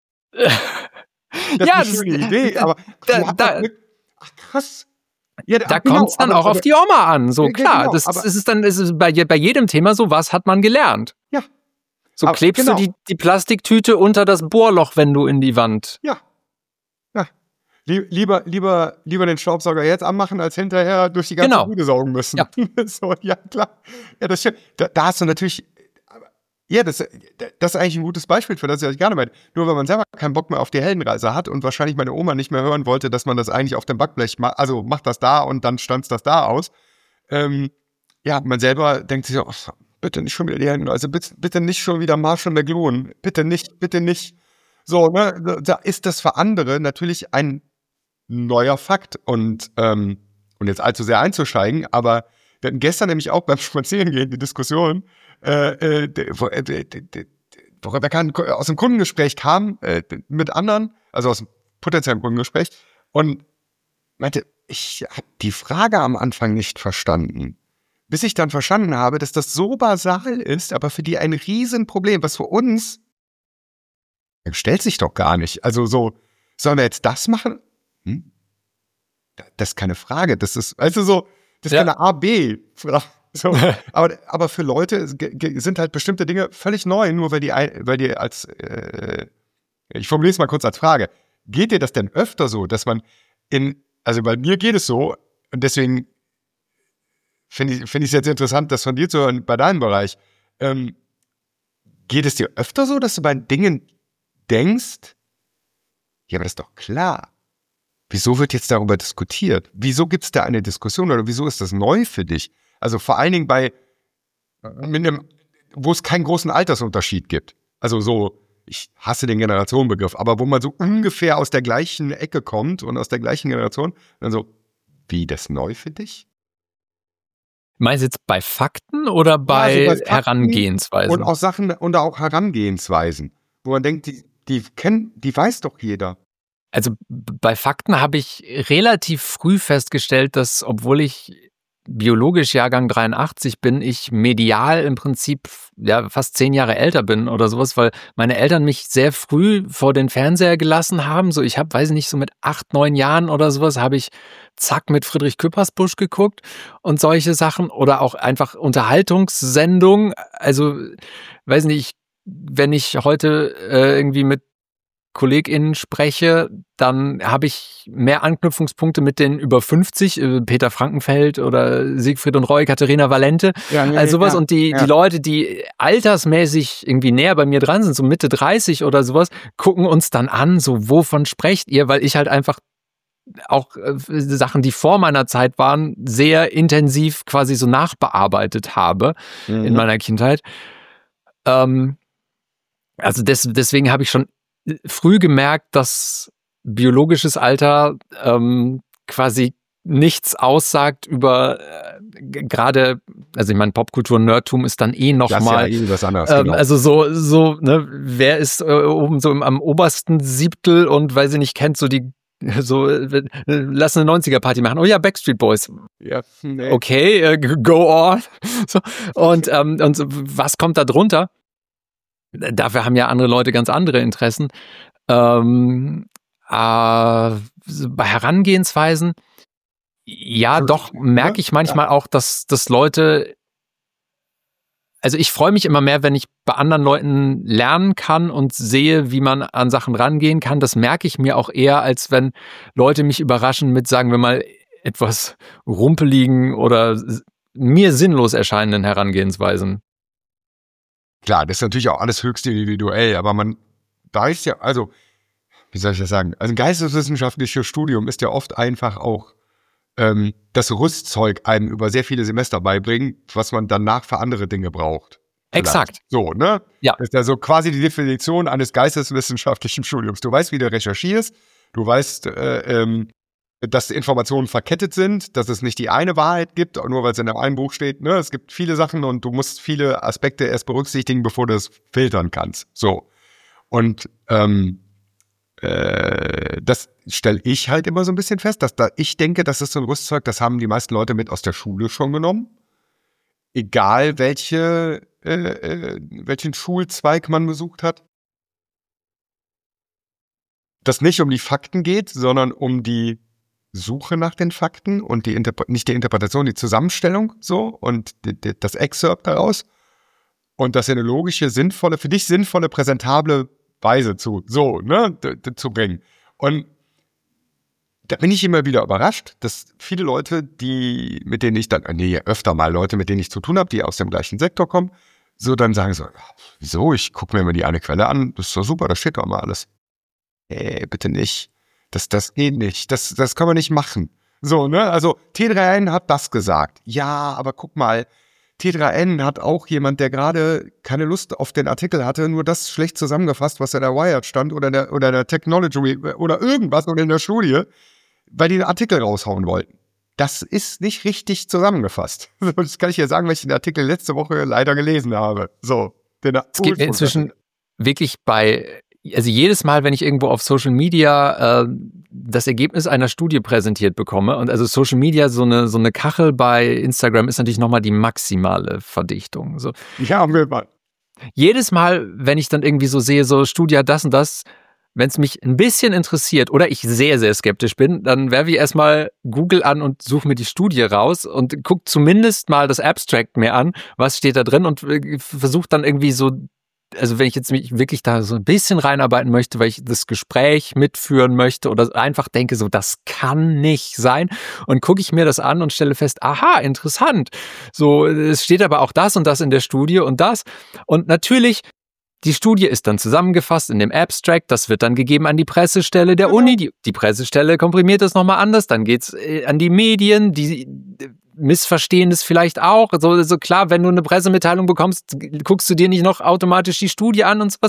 das ist eine schöne Idee, aber ach krass. Ja, da kommt es dann auch auf die Oma an, so klar. Genau, das ist bei jedem Thema so, was hat man gelernt? Ja. So klebst du die Plastiktüte unter das Bohrloch, wenn du in die Wand. Ja. Lieber den Staubsauger jetzt anmachen, als hinterher durch die ganze Bude saugen müssen. Ja. So, ja, klar. Ja, das stimmt. Da hast du natürlich. Ja, das ist eigentlich ein gutes Beispiel für das, was ich gerade meinte. Nur wenn man selber keinen Bock mehr auf die Heldenreise hat und wahrscheinlich meine Oma nicht mehr hören wollte, dass man das eigentlich auf dem Backblech macht, also macht das da und dann stanzt das da aus. Man selber denkt sich, bitte nicht schon wieder die Heldenreise, bitte nicht schon wieder Marshall McLuhan, bitte nicht. So, ne, da ist das für andere natürlich ein neuer Fakt und jetzt allzu sehr einzusteigen, aber wir hatten gestern nämlich auch beim Spazierengehen die Diskussion, wo Rebecca aus dem Kundengespräch kam mit anderen, also aus dem potenziellen Kundengespräch und meinte, ich habe die Frage am Anfang nicht verstanden. Bis ich dann verstanden habe, dass das so basal ist, aber für die ein Riesenproblem, was für uns stellt sich doch gar nicht. Also so, sollen wir jetzt das machen? Das ist keine Frage. Das ist, das ist keine A-B-Frage. So, aber für Leute sind halt bestimmte Dinge völlig neu, nur weil die als, ich formuliere es mal kurz als Frage, geht dir das denn öfter so, dass man also bei mir geht es so, und deswegen finde ich es jetzt interessant, das von dir zu hören, bei deinem Bereich, geht es dir öfter so, dass du bei Dingen denkst, ja, aber das ist doch klar. Wieso wird jetzt darüber diskutiert? Wieso gibt es da eine Diskussion oder wieso ist das neu für dich? Also vor allen Dingen wo es keinen großen Altersunterschied gibt. Also so, ich hasse den Generationenbegriff, aber wo man so ungefähr aus der gleichen Ecke kommt und aus der gleichen Generation, dann so, wie, das neu für dich? Meinst du jetzt bei Fakten oder bei Fakten Herangehensweisen? Und auch Sachen und auch Herangehensweisen, wo man denkt, die weiß doch jeder. Also bei Fakten habe ich relativ früh festgestellt, dass, obwohl ich biologisch Jahrgang 83 bin, ich medial im Prinzip fast 10 Jahre älter bin oder sowas, weil meine Eltern mich sehr früh vor den Fernseher gelassen haben. So, ich habe, weiß ich nicht, so mit 8, 9 Jahren oder sowas habe ich Zack mit Friedrich Küppersbusch geguckt und solche Sachen oder auch einfach Unterhaltungssendungen. Also, weiß nicht, wenn ich heute irgendwie mit KollegInnen spreche, dann habe ich mehr Anknüpfungspunkte mit den über 50, Peter Frankenfeld oder Siegfried und Roy, Katharina Valente, also sowas. Und die Leute, die altersmäßig irgendwie näher bei mir dran sind, so Mitte 30 oder sowas, gucken uns dann an, so wovon sprecht ihr, weil ich halt einfach auch Sachen, die vor meiner Zeit waren, sehr intensiv quasi so nachbearbeitet habe in meiner Kindheit. Also deswegen habe ich schon früh gemerkt, dass biologisches Alter quasi nichts aussagt über gerade, also ich meine, Popkultur und Nerdtum ist dann nochmal was anderes, genau. Also so ne, wer ist oben so am obersten Siebtel und weil sie nicht kennt, so lass eine 90er-Party machen. Oh ja, Backstreet Boys. Ja, nee. Okay, go on. So, und was kommt da drunter? Dafür haben ja andere Leute ganz andere Interessen. Bei Herangehensweisen, ja, doch merke ich manchmal auch, dass Leute, also ich freue mich immer mehr, wenn ich bei anderen Leuten lernen kann und sehe, wie man an Sachen rangehen kann. Das merke ich mir auch eher, als wenn Leute mich überraschen mit, sagen wir mal, etwas rumpeligen oder mir sinnlos erscheinenden Herangehensweisen. Klar, das ist natürlich auch alles höchst individuell, aber man weiß ja, also, wie soll ich das sagen? Also ein geisteswissenschaftliches Studium ist ja oft einfach auch das Rüstzeug einem über sehr viele Semester beibringen, was man danach für andere Dinge braucht. Vielleicht. Exakt. So, ne? Ja. Das ist ja so quasi die Definition eines geisteswissenschaftlichen Studiums. Du weißt, wie du recherchierst, du weißt, dass Informationen verkettet sind, dass es nicht die eine Wahrheit gibt, nur weil es in einem Buch steht. Ne? Es gibt viele Sachen und du musst viele Aspekte erst berücksichtigen, bevor du es filtern kannst. So. Und das stelle ich halt immer so ein bisschen fest, dass ich denke, das ist so ein Rüstzeug, das haben die meisten Leute mit aus der Schule schon genommen. Egal welchen Schulzweig man besucht hat. Dass nicht um die Fakten geht, sondern um die Suche nach den Fakten und nicht die Interpretation, die Zusammenstellung so und das Excerpt daraus und das in eine logische, sinnvolle, für dich sinnvolle, präsentable Weise zu bringen. Und da bin ich immer wieder überrascht, dass viele Leute, mit denen ich zu tun habe, die aus dem gleichen Sektor kommen, so dann sagen so, wieso, ich gucke mir immer die eine Quelle an, das ist doch super, da steht doch mal alles. Bitte nicht. Das geht nicht. Das können wir nicht machen. So, ne? Also T3N hat das gesagt. Ja, aber guck mal, T3N hat auch jemand, der gerade keine Lust auf den Artikel hatte, nur das schlecht zusammengefasst, was in der Wired stand oder der Technology oder irgendwas oder in der Studie, weil die den Artikel raushauen wollten. Das ist nicht richtig zusammengefasst. Das kann ich dir sagen, weil ich den Artikel letzte Woche leider gelesen habe. So. Es geht mir inzwischen wirklich also jedes Mal, wenn ich irgendwo auf Social Media das Ergebnis einer Studie präsentiert bekomme, und also Social Media, so eine Kachel bei Instagram ist natürlich nochmal die maximale Verdichtung. So. Ja, haben wir mal. Jedes Mal, wenn ich dann irgendwie so sehe, so Studie hat das und das, wenn es mich ein bisschen interessiert oder ich sehr, sehr skeptisch bin, dann werfe ich erstmal Google an und suche mir die Studie raus und gucke zumindest mal das Abstract mir an, was steht da drin und versuche dann irgendwie so, also wenn ich jetzt mich wirklich da so ein bisschen reinarbeiten möchte, weil ich das Gespräch mitführen möchte oder einfach denke, so das kann nicht sein, und gucke ich mir das an und stelle fest, aha, interessant. So, es steht aber auch das und das in der Studie und das. Und natürlich, die Studie ist dann zusammengefasst in dem Abstract, das wird dann gegeben an die Pressestelle der Uni, die Pressestelle komprimiert das nochmal anders, dann geht's an die Medien, die missverstehen es vielleicht auch. So klar, wenn du eine Pressemitteilung bekommst, guckst du dir nicht noch automatisch die Studie an und sowas.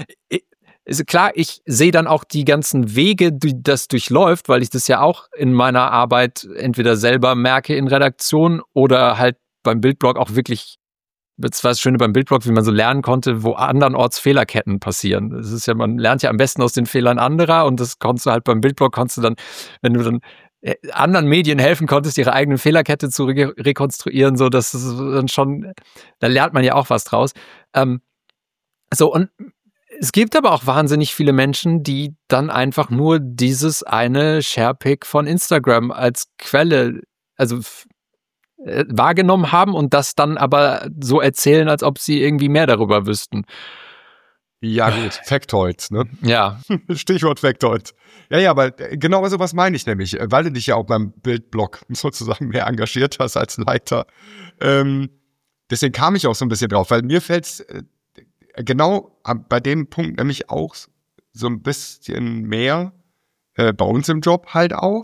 Ist klar, ich sehe dann auch die ganzen Wege, die das durchläuft, weil ich das ja auch in meiner Arbeit entweder selber merke in Redaktion oder halt beim Bildblog auch wirklich. Das war das Schöne beim Bildblog, wie man so lernen konnte, wo andernorts Fehlerketten passieren. Das ist ja, man lernt ja am besten aus den Fehlern anderer, und das konntest du halt beim Bildblog, wenn du dann anderen Medien helfen konntest, ihre eigene Fehlerkette zu rekonstruieren, so, das ist dann schon, da lernt man ja auch was draus. So, und es gibt aber auch wahnsinnig viele Menschen, die dann einfach nur dieses eine Sharepick von Instagram als Quelle, also wahrgenommen haben und das dann aber so erzählen, als ob sie irgendwie mehr darüber wüssten. Ja gut, Factoids, ne? Ja. Stichwort Factoids. Ja, aber genau sowas meine ich nämlich, weil du dich ja auch beim Bildblog sozusagen mehr engagiert hast als Leiter. Deswegen kam ich auch so ein bisschen drauf, weil mir fällt es genau bei dem Punkt nämlich auch so ein bisschen mehr bei uns im Job halt auf.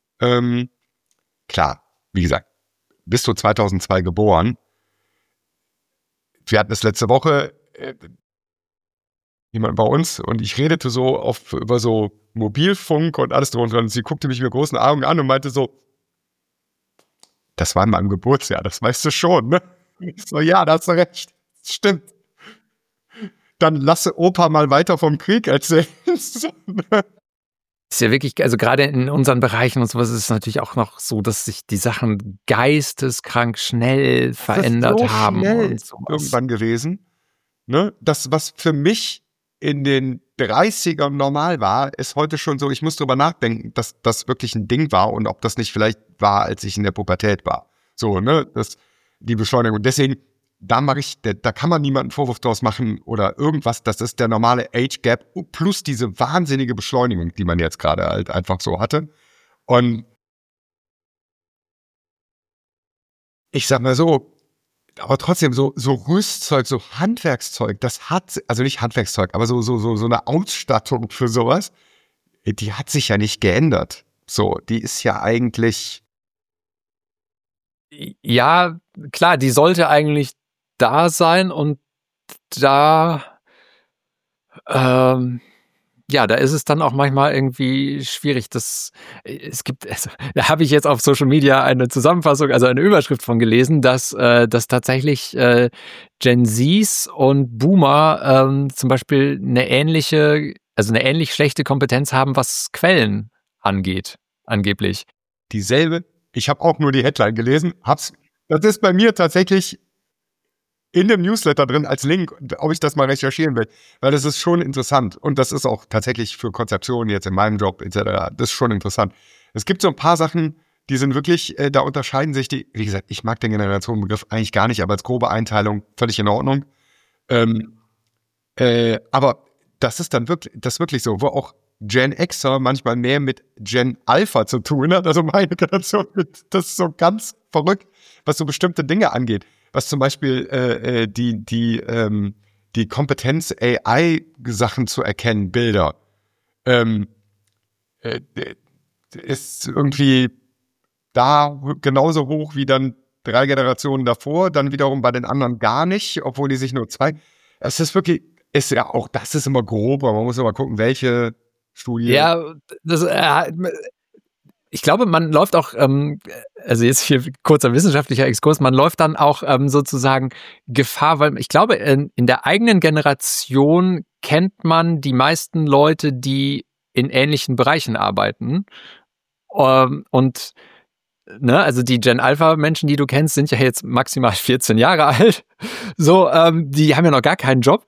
Klar, wie gesagt, bist du 2002 geboren. Wir hatten es letzte Woche, jemand bei uns, und ich redete so über so Mobilfunk und alles drunter, und sie guckte mich mit großen Augen an und meinte so, das war in meinem Geburtsjahr, das weißt du schon, ne? Ich so, ja, da hast du recht, das stimmt. Dann lasse Opa mal weiter vom Krieg erzählen. Ist ja wirklich, also gerade in unseren Bereichen und sowas ist es natürlich auch noch so, dass sich die Sachen geisteskrank schnell verändert haben und sowas. Irgendwann gewesen. Ne? Das, was für mich in den 30ern normal war, ist heute schon so, ich muss drüber nachdenken, dass das wirklich ein Ding war und ob das nicht vielleicht war, als ich in der Pubertät war. So, ne, die Beschleunigung. Deswegen, da kann man niemanden Vorwurf draus machen oder irgendwas. Das ist der normale Age Gap plus diese wahnsinnige Beschleunigung, die man jetzt gerade halt einfach so hatte. Und ich sag mal so, aber trotzdem so Rüstzeug, so Handwerkszeug, das hat, also nicht Handwerkszeug, aber so eine Ausstattung für sowas, die hat sich ja nicht geändert. So, die ist ja eigentlich. Ja, klar, die sollte eigentlich da sein und da, ja, da ist es dann auch manchmal irgendwie schwierig. Es gibt, also, da habe ich jetzt auf Social Media eine Zusammenfassung, also eine Überschrift von gelesen, dass tatsächlich Gen Zs und Boomer zum Beispiel eine ähnlich schlechte Kompetenz haben, was Quellen angeht, angeblich. Dieselbe. Ich habe auch nur die Headline gelesen. Das ist bei mir tatsächlich in dem Newsletter drin als Link, ob ich das mal recherchieren will. Weil das ist schon interessant. Und das ist auch tatsächlich für Konzeptionen jetzt in meinem Job etc. Das ist schon interessant. Es gibt so ein paar Sachen, die sind wirklich, da unterscheiden sich die, wie gesagt, ich mag den Generationenbegriff eigentlich gar nicht, aber als grobe Einteilung völlig in Ordnung. Aber das ist dann wirklich so, wo auch Gen Xer manchmal mehr mit Gen Alpha zu tun hat, also meine Generation, das ist so ganz verrückt, was so bestimmte Dinge angeht, was zum Beispiel die Kompetenz AI-Sachen zu erkennen, Bilder, ist irgendwie da genauso hoch wie dann 3 Generationen davor, dann wiederum bei den anderen gar nicht, obwohl die sich nur 2. Es ist wirklich, ist ja auch, das ist immer grob, aber man muss immer gucken, welche Studie. Ja, ich glaube, man läuft auch, also jetzt hier kurzer wissenschaftlicher Exkurs, man läuft dann auch sozusagen Gefahr, weil ich glaube, in der eigenen Generation kennt man die meisten Leute, die in ähnlichen Bereichen arbeiten. Und ne, also die Gen Alpha Menschen, die du kennst, sind ja jetzt maximal 14 Jahre alt. So, die haben ja noch gar keinen Job.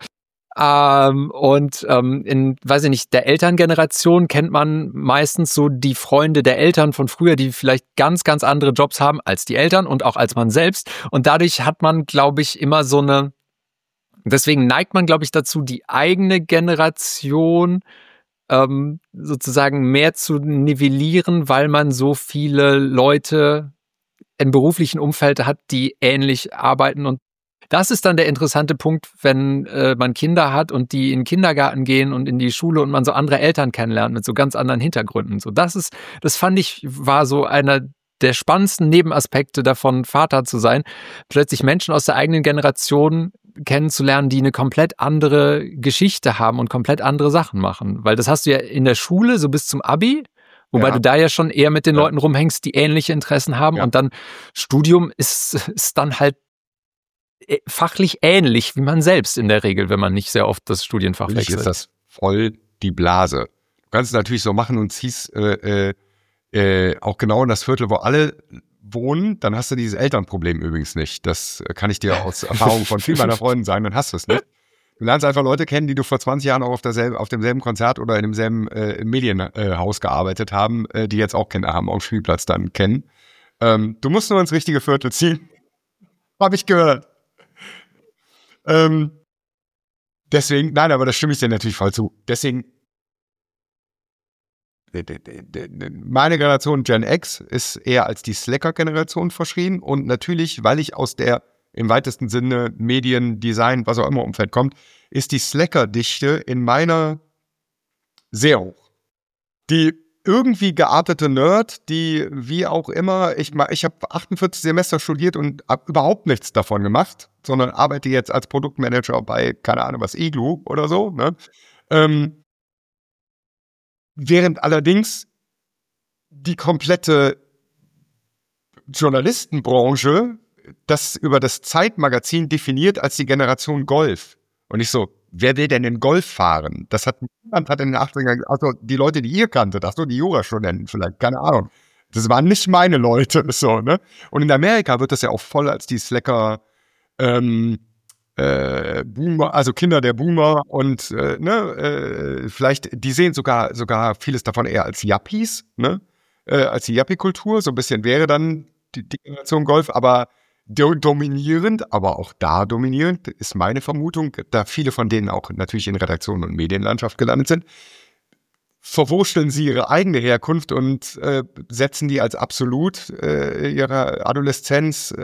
In, weiß ich nicht, der Elterngeneration kennt man meistens so die Freunde der Eltern von früher, die vielleicht ganz, ganz andere Jobs haben als die Eltern und auch als man selbst. Und dadurch hat man, glaube ich, immer deswegen neigt man, glaube ich, dazu, die eigene Generation sozusagen mehr zu nivellieren, weil man so viele Leute im beruflichen Umfeld hat, die ähnlich arbeiten. Und das ist dann der interessante Punkt, wenn man Kinder hat und die in den Kindergarten gehen und in die Schule und man so andere Eltern kennenlernt mit so ganz anderen Hintergründen. So, das fand ich, war so einer der spannendsten Nebenaspekte davon, Vater zu sein, plötzlich Menschen aus der eigenen Generation kennenzulernen, die eine komplett andere Geschichte haben und komplett andere Sachen machen. Weil das hast du ja in der Schule so bis zum Abi, wobei du da ja schon eher mit den Leuten rumhängst, die ähnliche Interessen haben. Und dann Studium ist dann halt fachlich ähnlich wie man selbst in der Regel, wenn man nicht sehr oft das Studienfach wechselt. Ist das voll die Blase. Du kannst es natürlich so machen und ziehst auch genau in das Viertel, wo alle wohnen, dann hast du dieses Elternproblem übrigens nicht. Das kann ich dir aus Erfahrung von vielen meiner Freunden sagen, dann hast du es nicht. Du lernst einfach Leute kennen, die du vor 20 Jahren auch auf demselben Konzert oder in demselben Medienhaus gearbeitet haben, die jetzt auch Kinder haben, auf dem Spielplatz dann kennen. Du musst nur ins richtige Viertel ziehen. Habe ich gehört. Deswegen, nein, aber das stimme ich dir natürlich voll zu. Deswegen, meine Generation Gen X ist eher als die Slacker-Generation verschrien und natürlich, weil ich aus der im weitesten Sinne Medien, Design, was auch immer Umfeld kommt, ist die Slacker-Dichte in meiner sehr hoch. Die irgendwie geartete Nerd, die wie auch immer, ich habe 48 Semester studiert und habe überhaupt nichts davon gemacht, sondern arbeite jetzt als Produktmanager bei, keine Ahnung was, Igloo oder so, ne? Während allerdings die komplette Journalistenbranche das über das Zeitmagazin definiert als die Generation Golf. Und ich so, wer will denn in Golf fahren? Niemand hat in den 80ern, also die Leute, die ihr kanntet, die Jurastudenten vielleicht, keine Ahnung. Das waren nicht meine Leute, so, ne? Und in Amerika wird das ja auch voll als die Slacker, Boomer, also Kinder der Boomer und vielleicht, die sehen sogar vieles davon eher als Yuppies, ne? Als die Yuppie-Kultur, so ein bisschen wäre dann die Generation Golf, aber dominierend, aber auch da dominierend, ist meine Vermutung, da viele von denen auch natürlich in Redaktion und Medienlandschaft gelandet sind, verwurschteln sie ihre eigene Herkunft und setzen die als absolut ihrer Adoleszenz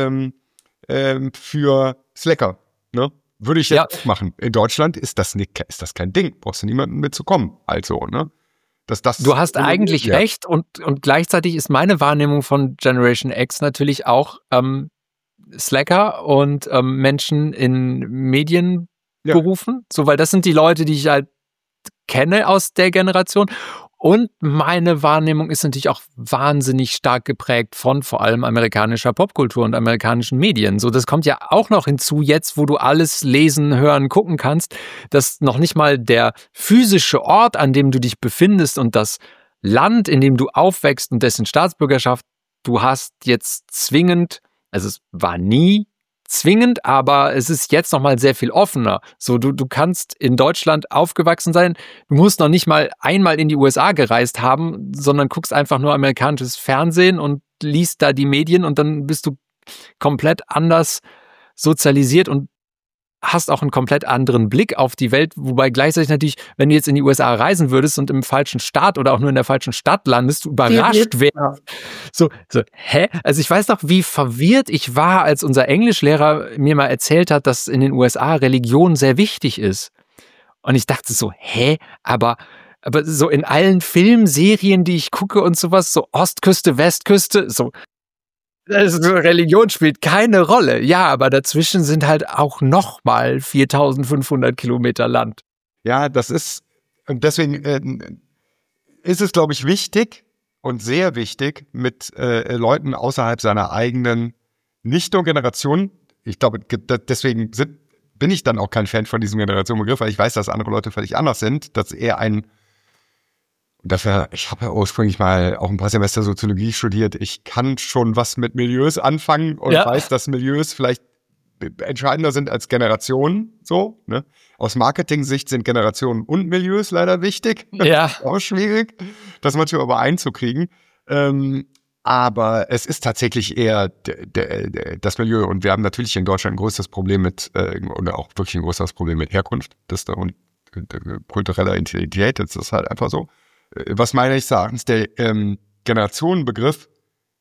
für Slacker, ne? Würde ich jetzt machen. In Deutschland ist das kein Ding. Brauchst du niemanden mitzukommen. Also, ne? Du hast eigentlich recht und gleichzeitig ist meine Wahrnehmung von Generation X natürlich auch Slacker und Menschen in Medienberufen, so, weil das sind die Leute, die ich halt kenne aus der Generation. Und meine Wahrnehmung ist natürlich auch wahnsinnig stark geprägt von vor allem amerikanischer Popkultur und amerikanischen Medien. So, das kommt ja auch noch hinzu jetzt, wo du alles lesen, hören, gucken kannst, dass noch nicht mal der physische Ort, an dem du dich befindest und das Land, in dem du aufwächst und dessen Staatsbürgerschaft du hast, jetzt zwingend, also es war nie zwingend, aber es ist jetzt noch mal sehr viel offener. So, du kannst in Deutschland aufgewachsen sein, du musst noch nicht mal einmal in die USA gereist haben, sondern guckst einfach nur amerikanisches Fernsehen und liest da die Medien und dann bist du komplett anders sozialisiert und hast auch einen komplett anderen Blick auf die Welt, wobei gleichzeitig natürlich, wenn du jetzt in die USA reisen würdest und im falschen Staat oder auch nur in der falschen Stadt landest, du überrascht wärst. So, hä? Also ich weiß doch, wie verwirrt ich war, als unser Englischlehrer mir mal erzählt hat, dass in den USA Religion sehr wichtig ist. Und ich dachte so, hä? Aber so in allen Filmen, Serien, die ich gucke und sowas, so Ostküste, Westküste, so, Religion spielt keine Rolle. Ja, aber dazwischen sind halt auch nochmal 4.500 Kilometer Land. Ja, und deswegen ist es, glaube ich, wichtig und sehr wichtig, mit Leuten außerhalb seiner eigenen, nicht nur Generation, ich glaube, deswegen bin ich dann auch kein Fan von diesem Generationenbegriff, weil ich weiß, dass andere Leute völlig anders sind, dass eher ich habe ja ursprünglich mal auch ein paar Semester Soziologie studiert. Ich kann schon was mit Milieus anfangen und weiß, dass Milieus vielleicht entscheidender sind als Generationen. So, ne? Aus Marketing-Sicht sind Generationen und Milieus leider wichtig. Ja. Auch schwierig, das manchmal übereinzukriegen. Aber es ist tatsächlich eher das Milieu. Und wir haben natürlich in Deutschland ein größeres Problem oder auch wirklich ein größeres Problem mit Herkunft. Und kultureller Identität. Das ist halt einfach so. Was meine ich sagen, ist der Generationenbegriff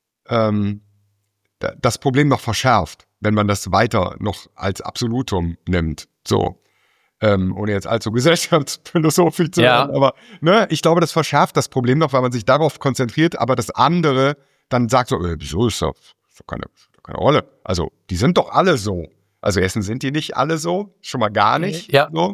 das Problem noch verschärft, wenn man das weiter noch als Absolutum nimmt. So, ohne jetzt allzu gesellschaftsphilosophisch zu werden, aber ne, ich glaube, das verschärft das Problem noch, weil man sich darauf konzentriert, aber das andere dann sagt so, wieso ist das keine Rolle? Also, die sind doch alle so. Also, erstens sind die nicht alle so, schon mal gar nicht. Ja. So.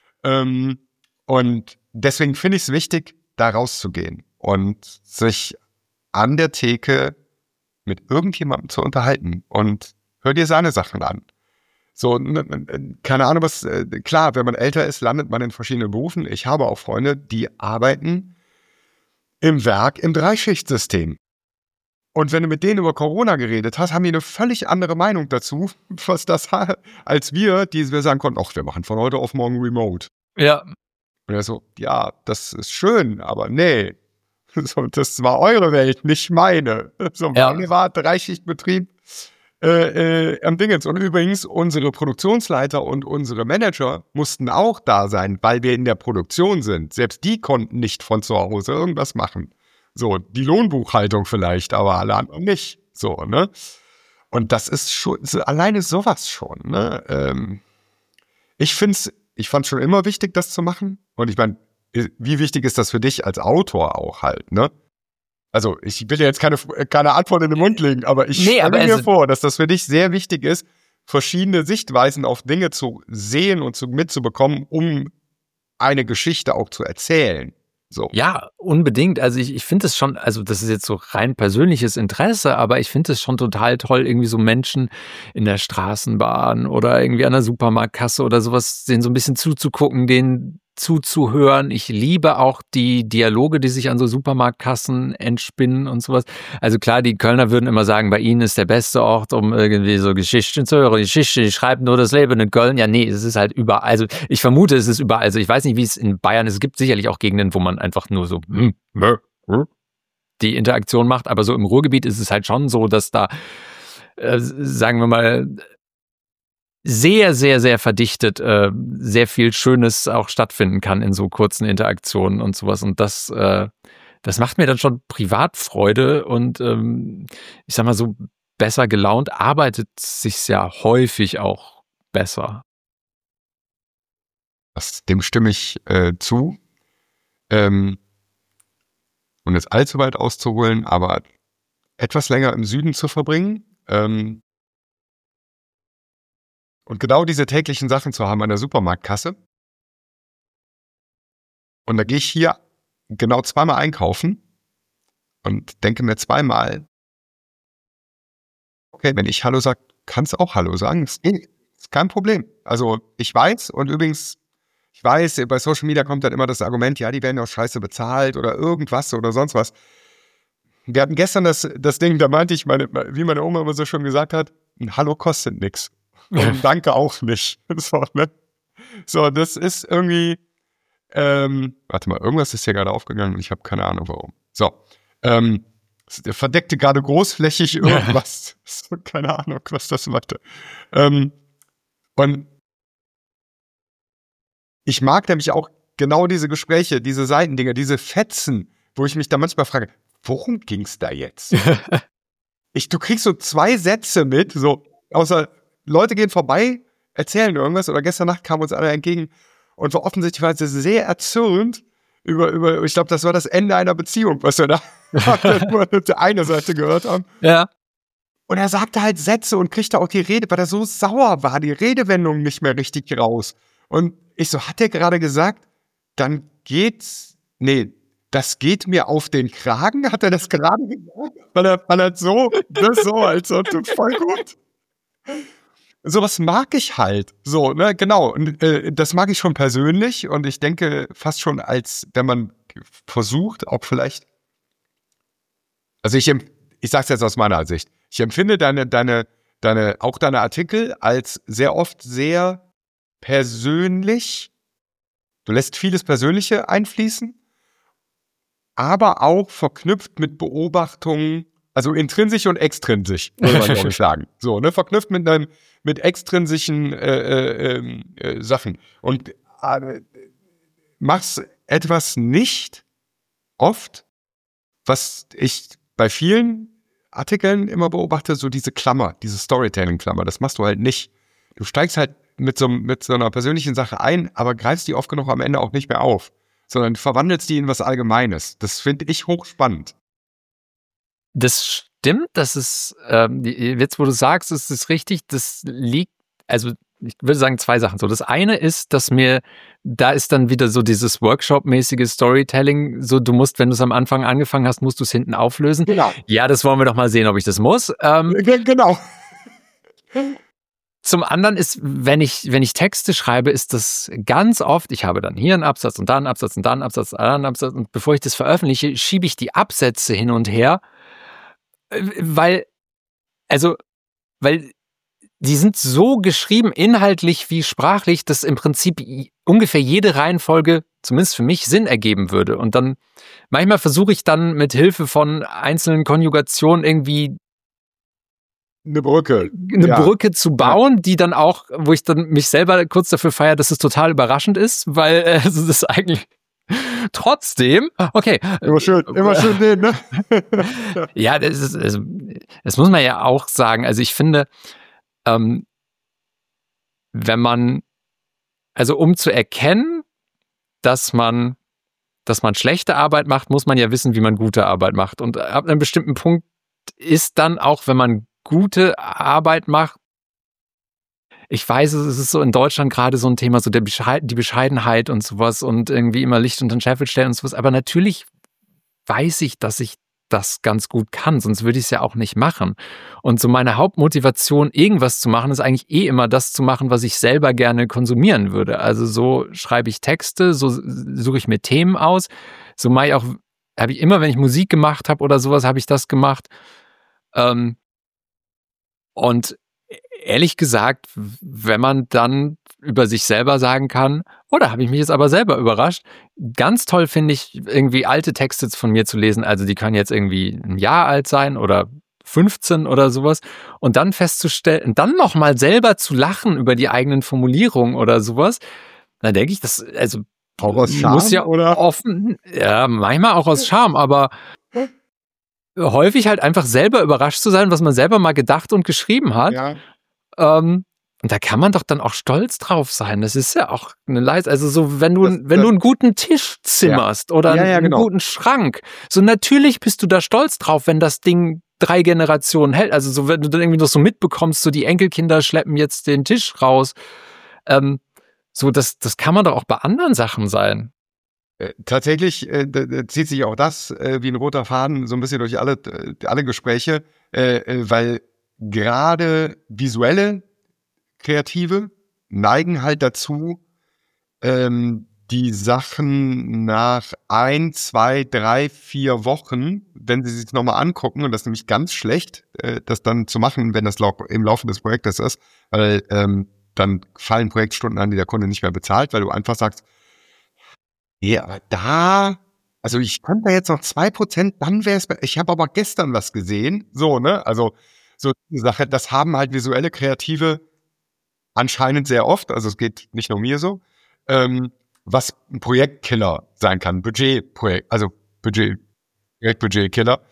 Und deswegen finde ich es wichtig, da rauszugehen und sich an der Theke mit irgendjemandem zu unterhalten und hör dir seine Sachen an. So, keine Ahnung was, klar, wenn man älter ist, landet man in verschiedenen Berufen. Ich habe auch Freunde, die arbeiten im Werk im Dreischichtsystem. Und wenn du mit denen über Corona geredet hast, haben die eine völlig andere Meinung dazu, was das als wir sagen konnten, ach, wir machen von heute auf morgen remote. Ja. Und er so, ja, das ist schön, aber nee, so, das war eure Welt, nicht meine. So, meine war Dreischichtbetrieb, am Dingens. Und übrigens, unsere Produktionsleiter und unsere Manager mussten auch da sein, weil wir in der Produktion sind. Selbst die konnten nicht von zu Hause irgendwas machen. So, die Lohnbuchhaltung vielleicht, aber alle anderen nicht. So, ne? Und das ist schon, alleine sowas schon, ne? Ich fand's schon immer wichtig, das zu machen. Und ich meine, wie wichtig ist das für dich als Autor auch halt, ne? Also, ich will dir jetzt keine Antwort in den Mund legen, aber ich stelle mir vor, dass das für dich sehr wichtig ist, verschiedene Sichtweisen auf Dinge zu sehen und mitzubekommen, um eine Geschichte auch zu erzählen. So. Ja, unbedingt. Also ich finde es schon, also das ist jetzt so rein persönliches Interesse, aber ich finde es schon total toll, irgendwie so Menschen in der Straßenbahn oder irgendwie an der Supermarktkasse oder sowas, denen so ein bisschen zuzugucken, denen zuzuhören. Ich liebe auch die Dialoge, die sich an so Supermarktkassen entspinnen und sowas. Also klar, die Kölner würden immer sagen, bei ihnen ist der beste Ort, um irgendwie so Geschichten zu hören. Geschichte, die schreiben nur das Leben in Köln. Ja, nee, es ist halt überall. Also ich vermute, es ist überall. Also ich weiß nicht, wie es in Bayern ist. Es gibt sicherlich auch Gegenden, wo man einfach nur so die Interaktion macht. Aber so im Ruhrgebiet ist es halt schon so, dass da, sagen wir mal, sehr, sehr, sehr verdichtet, sehr viel Schönes auch stattfinden kann in so kurzen Interaktionen und sowas. Und das macht mir dann schon privat Freude und ich sag mal so, besser gelaunt arbeitet sich's ja häufig auch besser. Dem stimme ich zu. Und jetzt allzu weit auszuholen, aber etwas länger im Süden zu verbringen. Und genau diese täglichen Sachen zu haben an der Supermarktkasse. Und da gehe ich hier genau 2-mal einkaufen und denke mir 2-mal, okay, wenn ich Hallo sage, kannst du auch Hallo sagen. Ist kein Problem. Also ich weiß, und übrigens, ich weiß, bei Social Media kommt dann immer das Argument, ja, die werden ja auch scheiße bezahlt oder irgendwas oder sonst was. Wir hatten gestern das Ding, da meinte ich, wie meine Oma immer so schon gesagt hat, ein Hallo kostet nichts. Und Danke auch nicht. So, ne? So, das ist irgendwie, warte mal, irgendwas ist hier gerade aufgegangen und ich habe keine Ahnung warum. So, der verdeckte gerade großflächig irgendwas. So, keine Ahnung, was das machte. Und ich mag nämlich auch genau diese Gespräche, diese Seitendinger, diese Fetzen, wo ich mich da manchmal frage, worum ging's da jetzt? Du kriegst so 2 Sätze mit, so, außer Leute gehen vorbei, erzählen irgendwas, oder gestern Nacht kam uns einer entgegen und war offensichtlich sehr erzürnt über, ich glaube, das war das Ende einer Beziehung, was wir da nur eine Seite gehört haben. Ja. Und er sagte halt Sätze und kriegte auch die Rede, weil er so sauer war, die Redewendung nicht mehr richtig raus. Und ich so, hat er gerade gesagt, dann geht's, nee, das geht mir auf den Kragen? Hat er das gerade gesagt? Weil er so, also voll gut. Sowas mag ich halt. So, ne, genau. Und das mag ich schon persönlich und ich denke fast schon als, wenn man versucht, auch vielleicht, also ich sag's jetzt aus meiner Sicht, ich empfinde deine Artikel als sehr oft sehr persönlich. Du lässt vieles Persönliche einfließen, aber auch verknüpft mit Beobachtungen, also intrinsisch und extrinsisch, würde man glaube ich sagen. So, ne, verknüpft mit extrinsischen Sachen. Und machst etwas nicht oft, was ich bei vielen Artikeln immer beobachte, so diese Klammer, diese Storytelling-Klammer, das machst du halt nicht. Du steigst halt mit so einer persönlichen Sache ein, aber greifst die oft genug am Ende auch nicht mehr auf, sondern verwandelst die in was Allgemeines. Das finde ich hochspannend. Das stimmt, das ist, jetzt wo du sagst, ist es richtig, das liegt, also ich würde sagen 2 Sachen. So, das eine ist, dass da ist dann wieder so dieses Workshop-mäßige Storytelling, so du musst, wenn du es am Anfang angefangen hast, musst du es hinten auflösen. Genau. Ja, das wollen wir doch mal sehen, ob ich das muss. Genau. Zum anderen ist, wenn ich Texte schreibe, ist das ganz oft, ich habe dann hier einen Absatz und da einen Absatz und da einen Absatz, da einen Absatz und bevor ich das veröffentliche, schiebe ich die Absätze hin und her, weil die sind so geschrieben, inhaltlich wie sprachlich, dass im Prinzip ungefähr jede Reihenfolge, zumindest für mich, Sinn ergeben würde. Und dann, manchmal versuche ich dann mit Hilfe von einzelnen Konjugationen irgendwie Eine Brücke. Eine Brücke zu bauen, die dann auch, wo ich dann mich selber kurz dafür feiere, dass es total überraschend ist, weil das ist eigentlich trotzdem, okay. Immer schön den, ne? Ja, das muss man ja auch sagen. Also ich finde, wenn man, also um zu erkennen, dass man schlechte Arbeit macht, muss man ja wissen, wie man gute Arbeit macht. Und ab einem bestimmten Punkt ist dann auch, wenn man gute Arbeit macht, ich weiß, es ist so in Deutschland gerade so ein Thema, so die Bescheidenheit und sowas und irgendwie immer Licht unter den Scheffel stellen und sowas. Aber natürlich weiß ich, dass ich das ganz gut kann, sonst würde ich es ja auch nicht machen. Und so meine Hauptmotivation, irgendwas zu machen, ist eigentlich immer das zu machen, was ich selber gerne konsumieren würde. Also so schreibe ich Texte, so suche ich mir Themen aus. So mache ich auch, habe ich immer, wenn ich Musik gemacht habe oder sowas, habe ich das gemacht. Und ehrlich gesagt, wenn man dann über sich selber sagen kann, da habe ich mich jetzt aber selber überrascht. Ganz toll finde ich, irgendwie alte Texte von mir zu lesen. Also die können jetzt irgendwie ein Jahr alt sein oder 15 oder sowas. Und dann festzustellen, dann nochmal selber zu lachen über die eigenen Formulierungen oder sowas. Da denke ich, das, also auch aus Scham, muss ja oder? offen, ja, manchmal auch aus Scham, aber häufig halt einfach selber überrascht zu sein, was man selber mal gedacht und geschrieben hat. Ja. Und da kann man doch dann auch stolz drauf sein. Das ist ja auch eine Leistung. Also so, wenn du einen guten Tisch zimmerst oder einen guten Schrank, so natürlich bist du da stolz drauf, wenn das Ding 3 Generationen hält. Also so, wenn du dann irgendwie noch so mitbekommst, so die Enkelkinder schleppen jetzt den Tisch raus. So, das kann man doch auch bei anderen Sachen sein. Tatsächlich zieht sich auch das wie ein roter Faden so ein bisschen durch alle Gespräche, weil gerade visuelle Kreative neigen halt dazu, die Sachen nach 1, 2, 3, 4 Wochen, wenn sie sich nochmal angucken, und das ist nämlich ganz schlecht, das dann zu machen, wenn das im Laufe des Projektes ist, weil dann fallen Projektstunden an, die der Kunde nicht mehr bezahlt, weil du einfach sagst, ja, aber also ich könnte da jetzt noch 2%, dann wäre es, ich habe aber gestern was gesehen, so, ne, also so die Sache, das haben halt visuelle Kreative anscheinend sehr oft, also es geht nicht nur mir so, was ein Projektkiller sein kann, Projektbudgetkiller.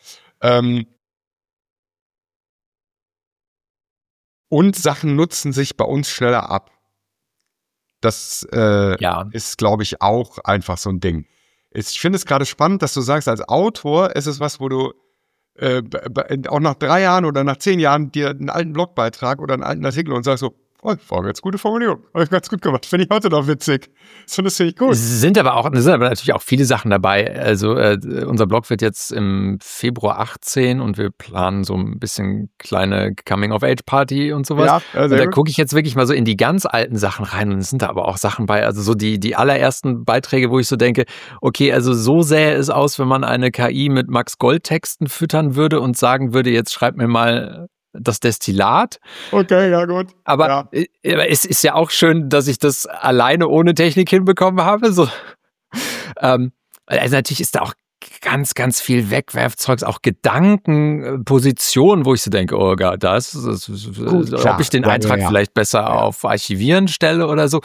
Und Sachen nutzen sich bei uns schneller ab. Das ist, glaube ich, auch einfach so ein Ding. Ich finde es gerade spannend, dass du sagst, als Autor ist es was, wo du auch nach 3 Jahren oder nach 10 Jahren dir einen alten Blogbeitrag oder einen alten Artikel und sagst so, war ganz gute Formulierung, habe ich ganz gut gemacht, finde ich heute noch witzig. So, das finde ich gut. Es sind aber natürlich auch viele Sachen dabei. Also unser Blog wird jetzt im Februar 18 und wir planen so ein bisschen kleine Coming-of-Age-Party und sowas. Ja, und da gucke ich jetzt wirklich mal so in die ganz alten Sachen rein und es sind da aber auch Sachen bei, also so die allerersten Beiträge, wo ich so denke, okay, also so sähe es aus, wenn man eine KI mit Max Gold-Texten füttern würde und sagen würde, jetzt schreib mir mal das Destillat. Okay, ja gut. Aber es ist ja auch schön, dass ich das alleine ohne Technik hinbekommen habe. So. Also natürlich ist da auch ganz, ganz viel Wegwerfzeugs, auch Gedanken, Positionen, wo ich so denke, oh Gott, ob ich den Eintrag vielleicht besser auf Archivieren stelle oder so.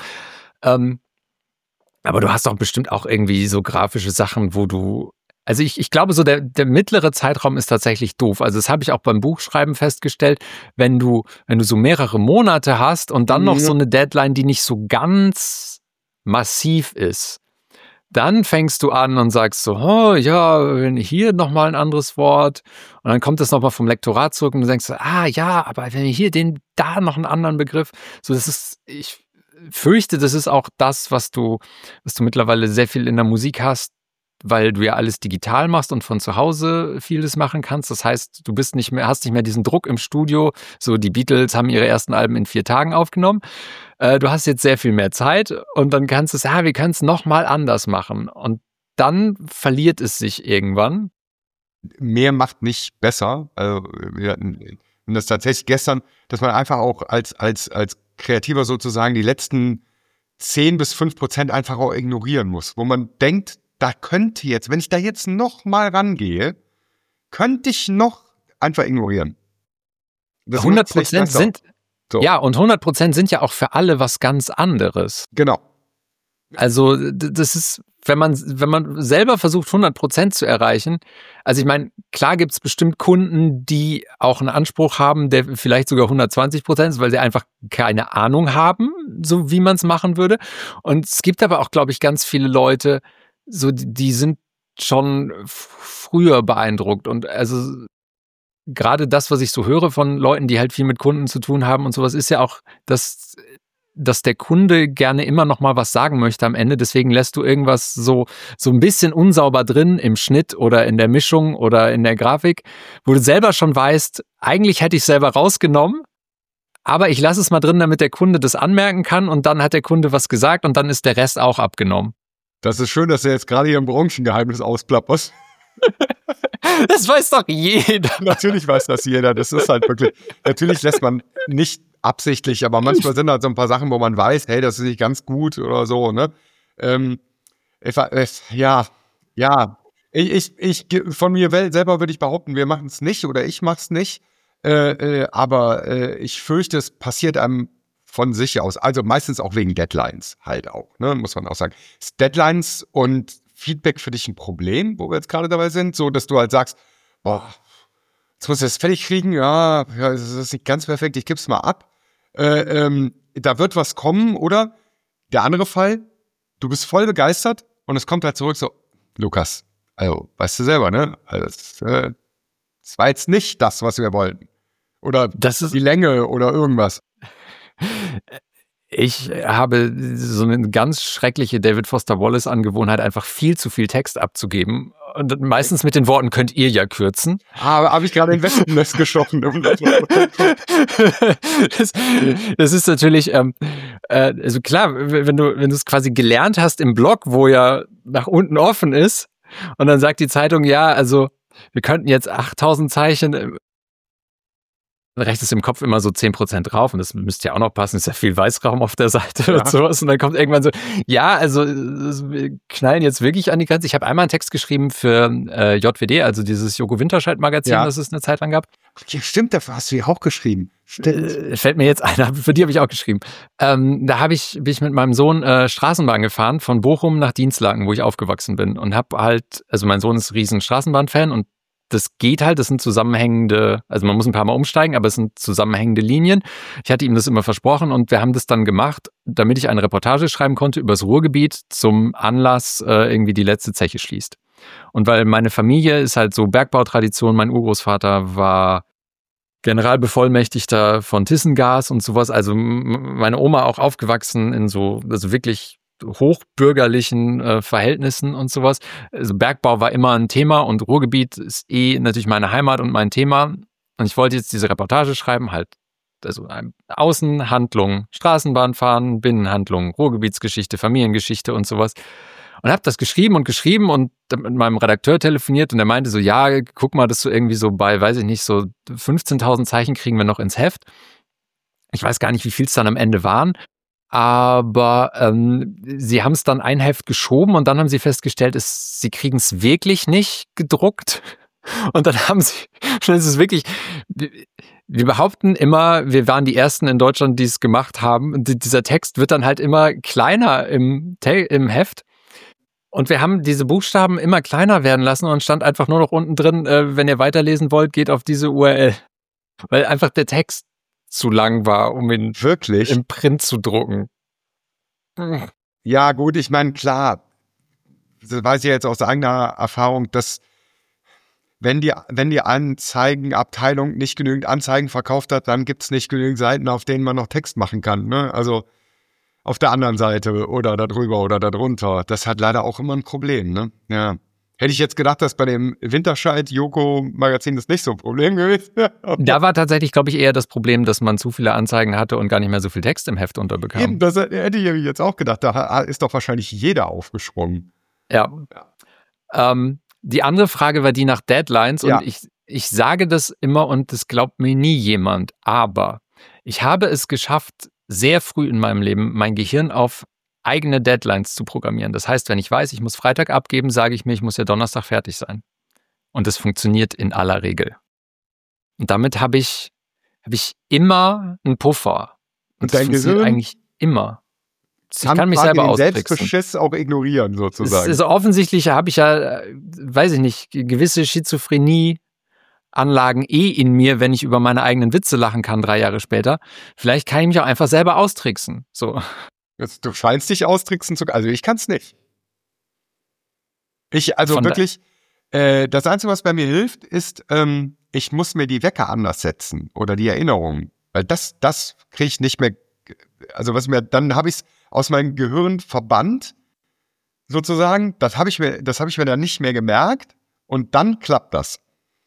Aber du hast doch bestimmt auch irgendwie so grafische Sachen, wo du also ich glaube, so der mittlere Zeitraum ist tatsächlich doof. Also das habe ich auch beim Buchschreiben festgestellt, wenn du so mehrere Monate hast und dann noch so eine Deadline, die nicht so ganz massiv ist, dann fängst du an und sagst so, oh ja, hier nochmal ein anderes Wort und dann kommt das nochmal vom Lektorat zurück und du denkst, ja, aber wenn wir hier da noch einen anderen Begriff, so ich fürchte, das ist auch das, was du mittlerweile sehr viel in der Musik hast, weil du ja alles digital machst und von zu Hause vieles machen kannst. Das heißt, du hast nicht mehr diesen Druck im Studio. So, die Beatles haben ihre ersten Alben in 4 Tagen aufgenommen. Du hast jetzt sehr viel mehr Zeit und dann kannst du es, wir können es nochmal anders machen. Und dann verliert es sich irgendwann. Mehr macht nicht besser. Also, wir hatten das tatsächlich gestern, dass man einfach auch als Kreativer sozusagen die letzten 10-5% einfach auch ignorieren muss, wo man denkt, da könnte jetzt, wenn ich da jetzt noch mal rangehe, könnte ich noch einfach ignorieren. Das 100% sind, so. ja, und 100% sind ja auch für alle was ganz anderes. Genau. Also das ist, wenn man selber versucht, 100% zu erreichen, also ich meine, klar gibt es bestimmt Kunden, die auch einen Anspruch haben, der vielleicht sogar 120% ist, weil sie einfach keine Ahnung haben, so wie man es machen würde. Und es gibt aber auch, glaube ich, ganz viele Leute, so die sind schon früher beeindruckt. Und also gerade das, was ich so höre von Leuten, die halt viel mit Kunden zu tun haben und sowas, ist ja auch, dass der Kunde gerne immer noch mal was sagen möchte am Ende. Deswegen lässt du irgendwas so ein bisschen unsauber drin im Schnitt oder in der Mischung oder in der Grafik, wo du selber schon weißt, eigentlich hätte ich es selber rausgenommen, aber ich lasse es mal drin, damit der Kunde das anmerken kann und dann hat der Kunde was gesagt und dann ist der Rest auch abgenommen. Das ist schön, dass du jetzt gerade hier ein Branchengeheimnis ausplapperst. Das weiß doch jeder. Natürlich weiß das jeder. Das ist halt wirklich, natürlich lässt man nicht absichtlich, aber manchmal sind halt so ein paar Sachen, wo man weiß, hey, das ist nicht ganz gut oder so, ne? Ich von mir selber würde ich behaupten, wir machen es nicht oder ich mache es nicht, aber ich fürchte, es passiert einem von sich aus, also meistens auch wegen Deadlines halt auch, ne, muss man auch sagen. Ist Deadlines und Feedback für dich ein Problem, wo wir jetzt gerade dabei sind, so dass du halt sagst, boah, jetzt musst du das fertig kriegen, ja, das ist nicht ganz perfekt, ich gib's mal ab. Da wird was kommen, oder? Der andere Fall, du bist voll begeistert und es kommt halt zurück so, Lukas, also, weißt du selber, ne? Also, das war jetzt nicht das, was wir wollten. Oder das ist die Länge oder irgendwas. Ich habe so eine ganz schreckliche David Foster Wallace-Angewohnheit, einfach viel zu viel Text abzugeben. Und meistens mit den Worten, könnt ihr ja kürzen. Aber habe ich gerade in Wespennest geschossen. Das ist natürlich, also klar, wenn du es quasi gelernt hast im Blog, wo ja nach unten offen ist, und dann sagt die Zeitung, ja, also wir könnten jetzt 8000 Zeichen, dann rechnest du im Kopf immer so 10% drauf und das müsste ja auch noch passen, ist ja viel Weißraum auf der Seite Ja. und sowas und dann kommt irgendwann so, ja, also wir knallen jetzt wirklich an die Grenze. Ich habe einmal einen Text geschrieben für JWD, also dieses Joko Winterscheid-Magazin, Ja. das es eine Zeit lang gab. Ja, stimmt, dafür hast du ja auch geschrieben. Stimmt. Fällt mir jetzt ein, für die habe ich auch geschrieben. Da bin ich mit meinem Sohn Straßenbahn gefahren, von Bochum nach Dinslaken, wo ich aufgewachsen bin und habe halt, also mein Sohn ist ein riesen Straßenbahn-Fan und das geht halt, das sind zusammenhängende, also man muss ein paar Mal umsteigen, aber es sind zusammenhängende Linien. Ich hatte ihm das immer versprochen und wir haben das dann gemacht, damit ich eine Reportage schreiben konnte über das Ruhrgebiet zum Anlass, irgendwie die letzte Zeche schließt. Und weil meine Familie ist halt so Bergbautradition, mein Urgroßvater war Generalbevollmächtigter von ThyssenGas und sowas, also meine Oma auch aufgewachsen in so, also wirklich hochbürgerlichen Verhältnissen und sowas. Also Bergbau war immer ein Thema und Ruhrgebiet ist natürlich meine Heimat und mein Thema. Und ich wollte jetzt diese Reportage schreiben, halt, also Außenhandlung, Straßenbahnfahren, Binnenhandlung, Ruhrgebietsgeschichte, Familiengeschichte und sowas. Und habe das geschrieben und mit meinem Redakteur telefoniert und der meinte so, ja, guck mal, dass du irgendwie so bei, weiß ich nicht, so 15.000 Zeichen kriegen wir noch ins Heft. Ich weiß gar nicht, wie viel es dann am Ende waren. Aber sie haben es dann ein Heft geschoben und dann haben sie festgestellt, sie kriegen es wirklich nicht gedruckt. Und dann das ist wirklich, wir behaupten immer, wir waren die Ersten in Deutschland, die es gemacht haben. Und dieser Text wird dann halt immer kleiner im Heft. Und wir haben diese Buchstaben immer kleiner werden lassen und stand einfach nur noch unten drin, wenn ihr weiterlesen wollt, geht auf diese URL. Weil einfach der Text zu lang war, um ihn Wirklich? im Print zu drucken. Ja, gut, ich meine, klar, das weiß ich jetzt aus eigener Erfahrung, dass wenn die Anzeigenabteilung nicht genügend Anzeigen verkauft hat, dann gibt es nicht genügend Seiten, auf denen man noch Text machen kann, ne? Also auf der anderen Seite oder da drüber oder da drunter. Das hat leider auch immer ein Problem, ne? Ja. Hätte ich jetzt gedacht, dass bei dem Winterscheid-Joko-Magazin das nicht so ein Problem gewesen wäre. Da war tatsächlich, glaube ich, eher das Problem, dass man zu viele Anzeigen hatte und gar nicht mehr so viel Text im Heft unterbekam. Eben, das hätte ich jetzt auch gedacht. Da ist doch wahrscheinlich jeder aufgesprungen. Ja. Die andere Frage war die nach Deadlines und ich sage das immer und das glaubt mir nie jemand. Aber ich habe es geschafft, sehr früh in meinem Leben mein Gehirn auf eigene Deadlines zu programmieren. Das heißt, wenn ich weiß, ich muss Freitag abgeben, sage ich mir, ich muss ja Donnerstag fertig sein. Und das funktioniert in aller Regel. Und damit habe ich habe ich immer einen Puffer. Und das dein funktioniert Gehirn eigentlich immer. Ich kann kann mich quasi selber den austricksen. Selbstbeschiss auch ignorieren, sozusagen. Also offensichtlich habe ich ja, weiß ich nicht, gewisse Schizophrenie-Anlagen in mir, wenn ich über meine eigenen Witze lachen kann 3 Jahre später. Vielleicht kann ich mich auch einfach selber austricksen. So. Du scheinst dich austricksen zu können. Also ich kann es nicht. Wirklich, das Einzige, was bei mir hilft, ist, ich muss mir die Wecker anders setzen oder die Erinnerungen. Weil das kriege ich nicht mehr, also dann habe ich es aus meinem Gehirn verbannt, sozusagen. Das habe ich mir dann nicht mehr gemerkt und dann klappt das.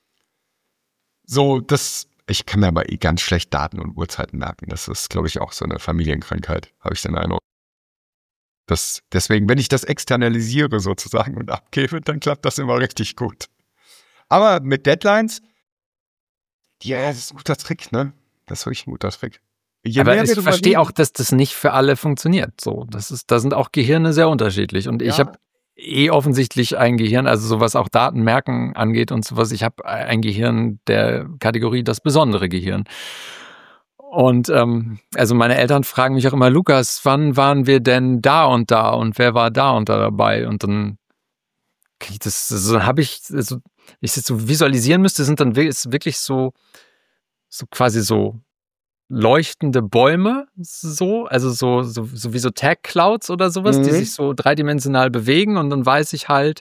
So, ich kann mir aber ganz schlecht Daten und Uhrzeiten merken. Das ist, glaube ich, auch so eine Familienkrankheit, habe ich den Eindruck. Deswegen, wenn ich das externalisiere sozusagen und abgebe, dann klappt das immer richtig gut. Aber mit Deadlines, ja, das ist ein guter Trick, ne? Das ist wirklich ein guter Trick. Aber ich verstehe auch, dass das nicht für alle funktioniert. So, da sind auch Gehirne sehr unterschiedlich. Und ich habe offensichtlich ein Gehirn, also so was auch Datenmerken angeht und sowas. Ich habe ein Gehirn der Kategorie das besondere Gehirn. Und also meine Eltern fragen mich auch immer, Lukas, wann waren wir denn da und wer war da und da dabei? Und dann habe ich, also ich das so visualisieren müsste, ist wirklich so quasi so leuchtende Bäume, also so wie so Tag Clouds oder sowas, die sich so dreidimensional bewegen und dann weiß ich halt,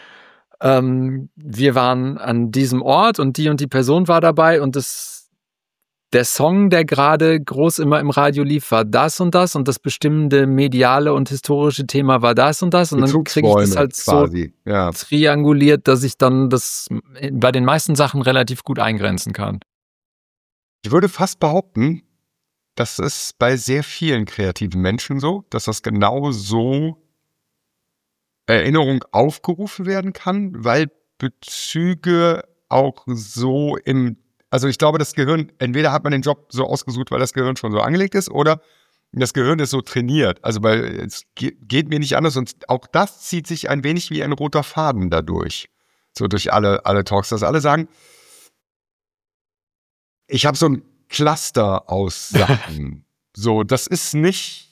wir waren an diesem Ort und die Person war dabei und der Song, der gerade groß immer im Radio lief, war das und das bestimmende mediale und historische Thema war das und dann kriege ich das halt quasi so trianguliert, dass ich dann das bei den meisten Sachen relativ gut eingrenzen kann. Ich würde fast behaupten, das ist bei sehr vielen kreativen Menschen so, dass das genau so Erinnerung aufgerufen werden kann, weil Bezüge auch so also ich glaube, das Gehirn, entweder hat man den Job so ausgesucht, weil das Gehirn schon so angelegt ist, oder das Gehirn ist so trainiert. Also weil es geht mir nicht anders und auch das zieht sich ein wenig wie ein roter Faden dadurch. So durch alle Talks, dass alle sagen, ich habe so ein Cluster aus Sachen. So, das ist nicht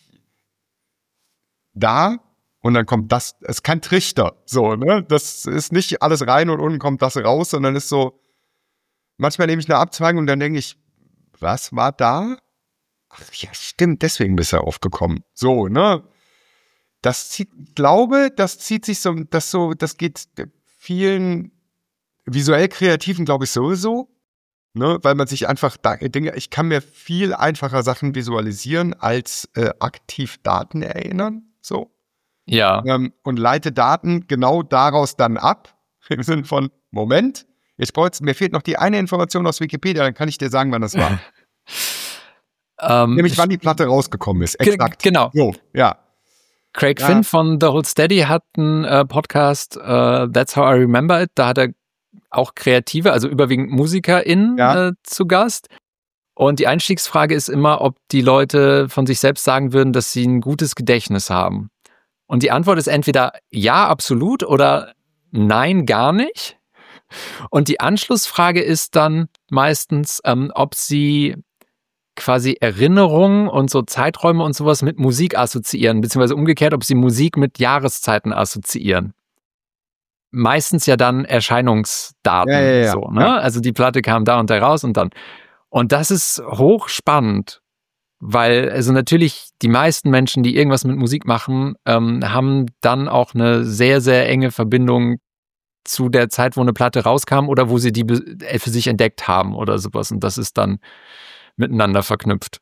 da und dann kommt das, es ist kein Trichter. So, ne? Das ist nicht alles rein und unten kommt das raus, sondern ist so, manchmal nehme ich eine Abzweigung und dann denke ich, was war da? Ach ja, stimmt, deswegen bist du aufgekommen. So, ne? Das zieht sich so, das geht vielen visuell Kreativen, glaube ich, sowieso. Ne, weil man sich einfach ich kann mir viel einfacher Sachen visualisieren als aktiv Daten erinnern, so. Ja. Und leite Daten genau daraus dann ab, im Sinne von, Moment, mir fehlt noch die eine Information aus Wikipedia, dann kann ich dir sagen, wann das war. Nämlich, wann die Platte rausgekommen ist, exakt. Genau. So, ja. Craig Finn von The Hold Steady hat einen Podcast, That's How I Remember It, da hat er auch Kreative, also überwiegend MusikerInnen zu Gast. Und die Einstiegsfrage ist immer, ob die Leute von sich selbst sagen würden, dass sie ein gutes Gedächtnis haben. Und die Antwort ist entweder ja, absolut oder nein, gar nicht. Und die Anschlussfrage ist dann meistens, ob sie quasi Erinnerungen und so Zeiträume und sowas mit Musik assoziieren, beziehungsweise umgekehrt, ob sie Musik mit Jahreszeiten assoziieren. Meistens ja dann Erscheinungsdaten. Ja. So, ne? Ja. Also die Platte kam da und da raus und dann. Und das ist hochspannend, weil also natürlich die meisten Menschen, die irgendwas mit Musik machen, haben dann auch eine sehr, sehr enge Verbindung zu der Zeit, wo eine Platte rauskam oder wo sie die für sich entdeckt haben oder sowas. Und das ist dann miteinander verknüpft.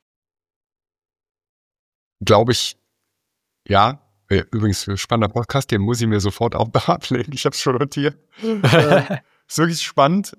Glaube ich, ja. Übrigens, spannender Podcast, den muss ich mir sofort auch ablegen. Ich habe es schon notiert. Ist wirklich spannend.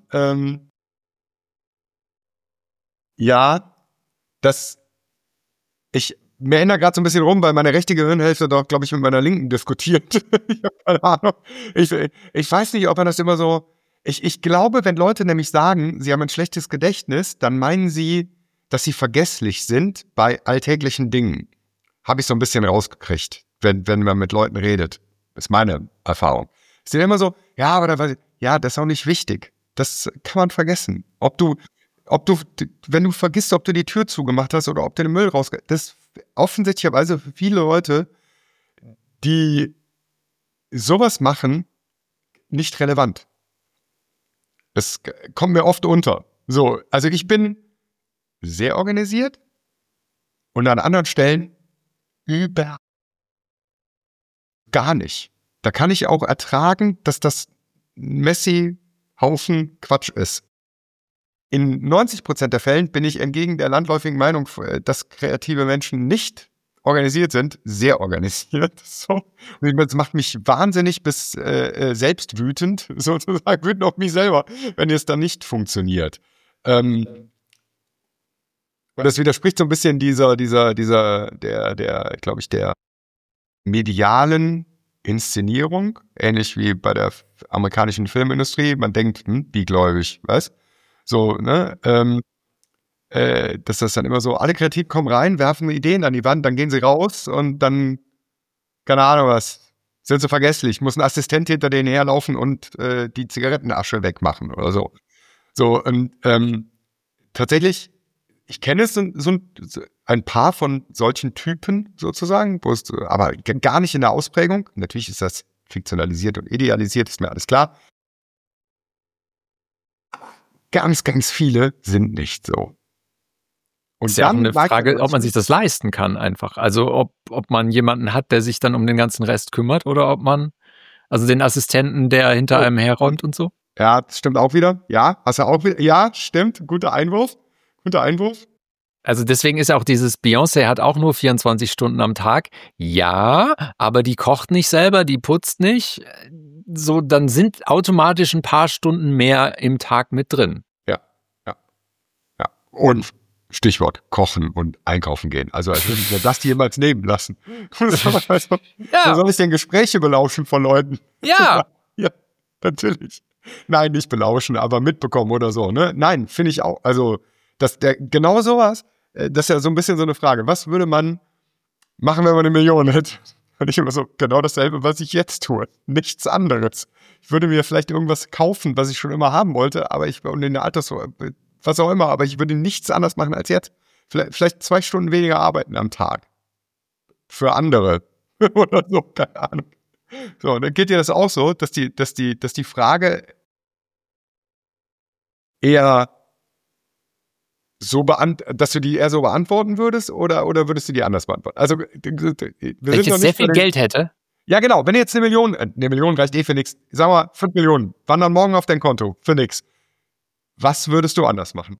Mir erinnert gerade so ein bisschen rum, weil meine rechte Gehirnhälfte doch, glaube ich, mit meiner linken diskutiert. Ich habe keine Ahnung. Ich weiß nicht, ob man das immer so. Ich glaube, wenn Leute nämlich sagen, sie haben ein schlechtes Gedächtnis, dann meinen sie, dass sie vergesslich sind bei alltäglichen Dingen. Habe ich so ein bisschen rausgekriegt, wenn man mit Leuten redet. Das ist meine Erfahrung. Es ist immer so, das ist auch nicht wichtig. Das kann man vergessen. Ob du wenn du vergisst, ob du die Tür zugemacht hast oder ob du den Müll das ist offensichtlicherweise für viele Leute, die sowas machen, nicht relevant. Das kommt mir oft unter. So, also ich bin sehr organisiert und an anderen Stellen gar nicht. Da kann ich auch ertragen, dass das messy Haufen Quatsch ist. In 90% der Fällen bin ich entgegen der landläufigen Meinung, dass kreative Menschen nicht organisiert sind, sehr organisiert. So. Und das macht mich wahnsinnig bis selbst wütend, sozusagen wütend auf mich selber, wenn es dann nicht funktioniert. Und das widerspricht so ein bisschen der medialen Inszenierung, ähnlich wie bei der amerikanischen Filmindustrie. Man denkt, biegläubig, was? So, ne? Dass das dann immer so, alle kreativ kommen rein, werfen Ideen an die Wand, dann gehen sie raus und dann, keine Ahnung was, sind sie vergesslich, muss ein Assistent hinter denen herlaufen und die Zigarettenasche wegmachen oder so. So, und tatsächlich, ich kenne so ein paar von solchen Typen sozusagen, aber gar nicht in der Ausprägung. Natürlich ist das fiktionalisiert und idealisiert, ist mir alles klar. Ganz, ganz viele sind nicht so. Und ist ja auch eine Frage, ob man sich das leisten kann einfach. Also ob man jemanden hat, der sich dann um den ganzen Rest kümmert oder ob man, also den Assistenten, der hinter einem herräumt und so. Ja, das stimmt auch wieder. Ja, hast du auch wieder. Ja, stimmt. Guter Einwurf. Also deswegen ist auch dieses Beyoncé hat auch nur 24 Stunden am Tag. Ja, aber die kocht nicht selber, die putzt nicht. So, dann sind automatisch ein paar Stunden mehr im Tag mit drin. Ja. Und Stichwort Kochen und Einkaufen gehen. Also als würde ich mir das jemals nehmen lassen. Wo soll ich denn Gespräche belauschen von Leuten? Ja. Ja, natürlich. Nein, nicht belauschen, aber mitbekommen oder so, ne? Nein, finde ich auch. Also, genau sowas, das ist ja so ein bisschen so eine Frage. Was würde man machen, wenn man 1 Million hätte? Und ich immer so, genau dasselbe, was ich jetzt tue. Nichts anderes. Ich würde mir vielleicht irgendwas kaufen, was ich schon immer haben wollte, aber und in der was auch immer, aber ich würde nichts anderes machen als jetzt. Vielleicht 2 Stunden weniger arbeiten am Tag. Für andere. Oder so, keine Ahnung. So, und dann geht dir das auch so, dass die Frage eher so dass du die eher so beantworten würdest oder würdest du die anders beantworten? Also, wenn ich jetzt sehr viel Geld hätte? Ja, genau. Wenn jetzt 1 Million, 1 Million reicht für nichts. Sagen wir 5 Millionen, wandern morgen auf dein Konto für nichts. Was würdest du anders machen?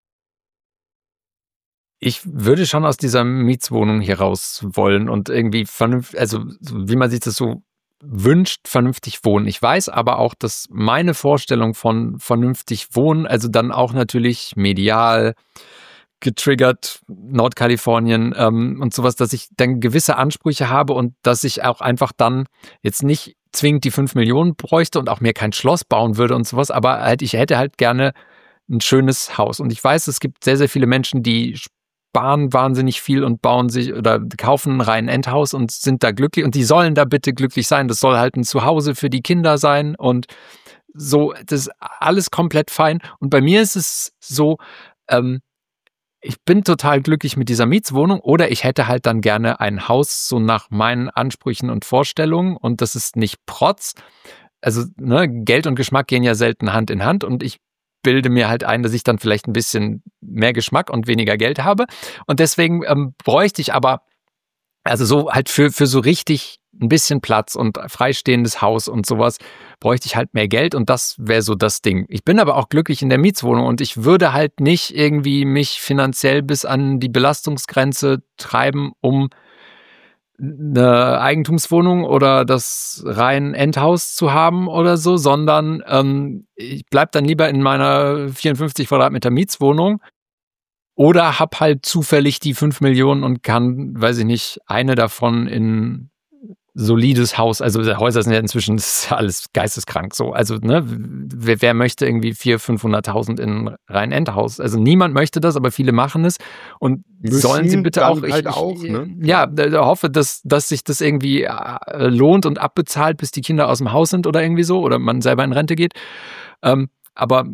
Ich würde schon aus dieser Mietswohnung hier raus wollen und irgendwie vernünftig, also wie man sich das so wünscht, vernünftig wohnen. Ich weiß aber auch, dass meine Vorstellung von vernünftig wohnen, also dann auch natürlich medial getriggert, Nordkalifornien und sowas, dass ich dann gewisse Ansprüche habe und dass ich auch einfach dann jetzt nicht zwingend die 5 Millionen bräuchte und auch mir kein Schloss bauen würde und sowas, aber halt, ich hätte halt gerne ein schönes Haus. Und ich weiß, es gibt sehr, sehr viele Menschen, die sparen wahnsinnig viel und bauen sich oder kaufen ein rein Endhaus und sind da glücklich und die sollen da bitte glücklich sein. Das soll halt ein Zuhause für die Kinder sein und so, das ist alles komplett fein. Und bei mir ist es so, ich bin total glücklich mit dieser Mietswohnung oder ich hätte halt dann gerne ein Haus so nach meinen Ansprüchen und Vorstellungen und das ist nicht Protz. Also Geld und Geschmack gehen ja selten Hand in Hand und ich bilde mir halt ein, dass ich dann vielleicht ein bisschen mehr Geschmack und weniger Geld habe. Und deswegen bräuchte ich aber, also so halt für so richtig ein bisschen Platz und freistehendes Haus und sowas, bräuchte ich halt mehr Geld und das wäre so das Ding. Ich bin aber auch glücklich in der Mietswohnung und ich würde halt nicht irgendwie mich finanziell bis an die Belastungsgrenze treiben, um eine Eigentumswohnung oder das rein Endhaus zu haben oder so, sondern ich bleib dann lieber in meiner 54 Quadratmeter Mietswohnung oder hab halt zufällig die 5 Millionen und kann, weiß ich nicht, eine davon in solides Haus, also Häuser sind ja inzwischen, das ist alles geisteskrank so, also wer möchte irgendwie 400.000, 500.000 in ein rein Endhaus, also niemand möchte das, aber viele machen es und sollen sie bitte auch, ja, hoffe, dass sich das irgendwie lohnt und abbezahlt, bis die Kinder aus dem Haus sind oder irgendwie so, oder man selber in Rente geht, aber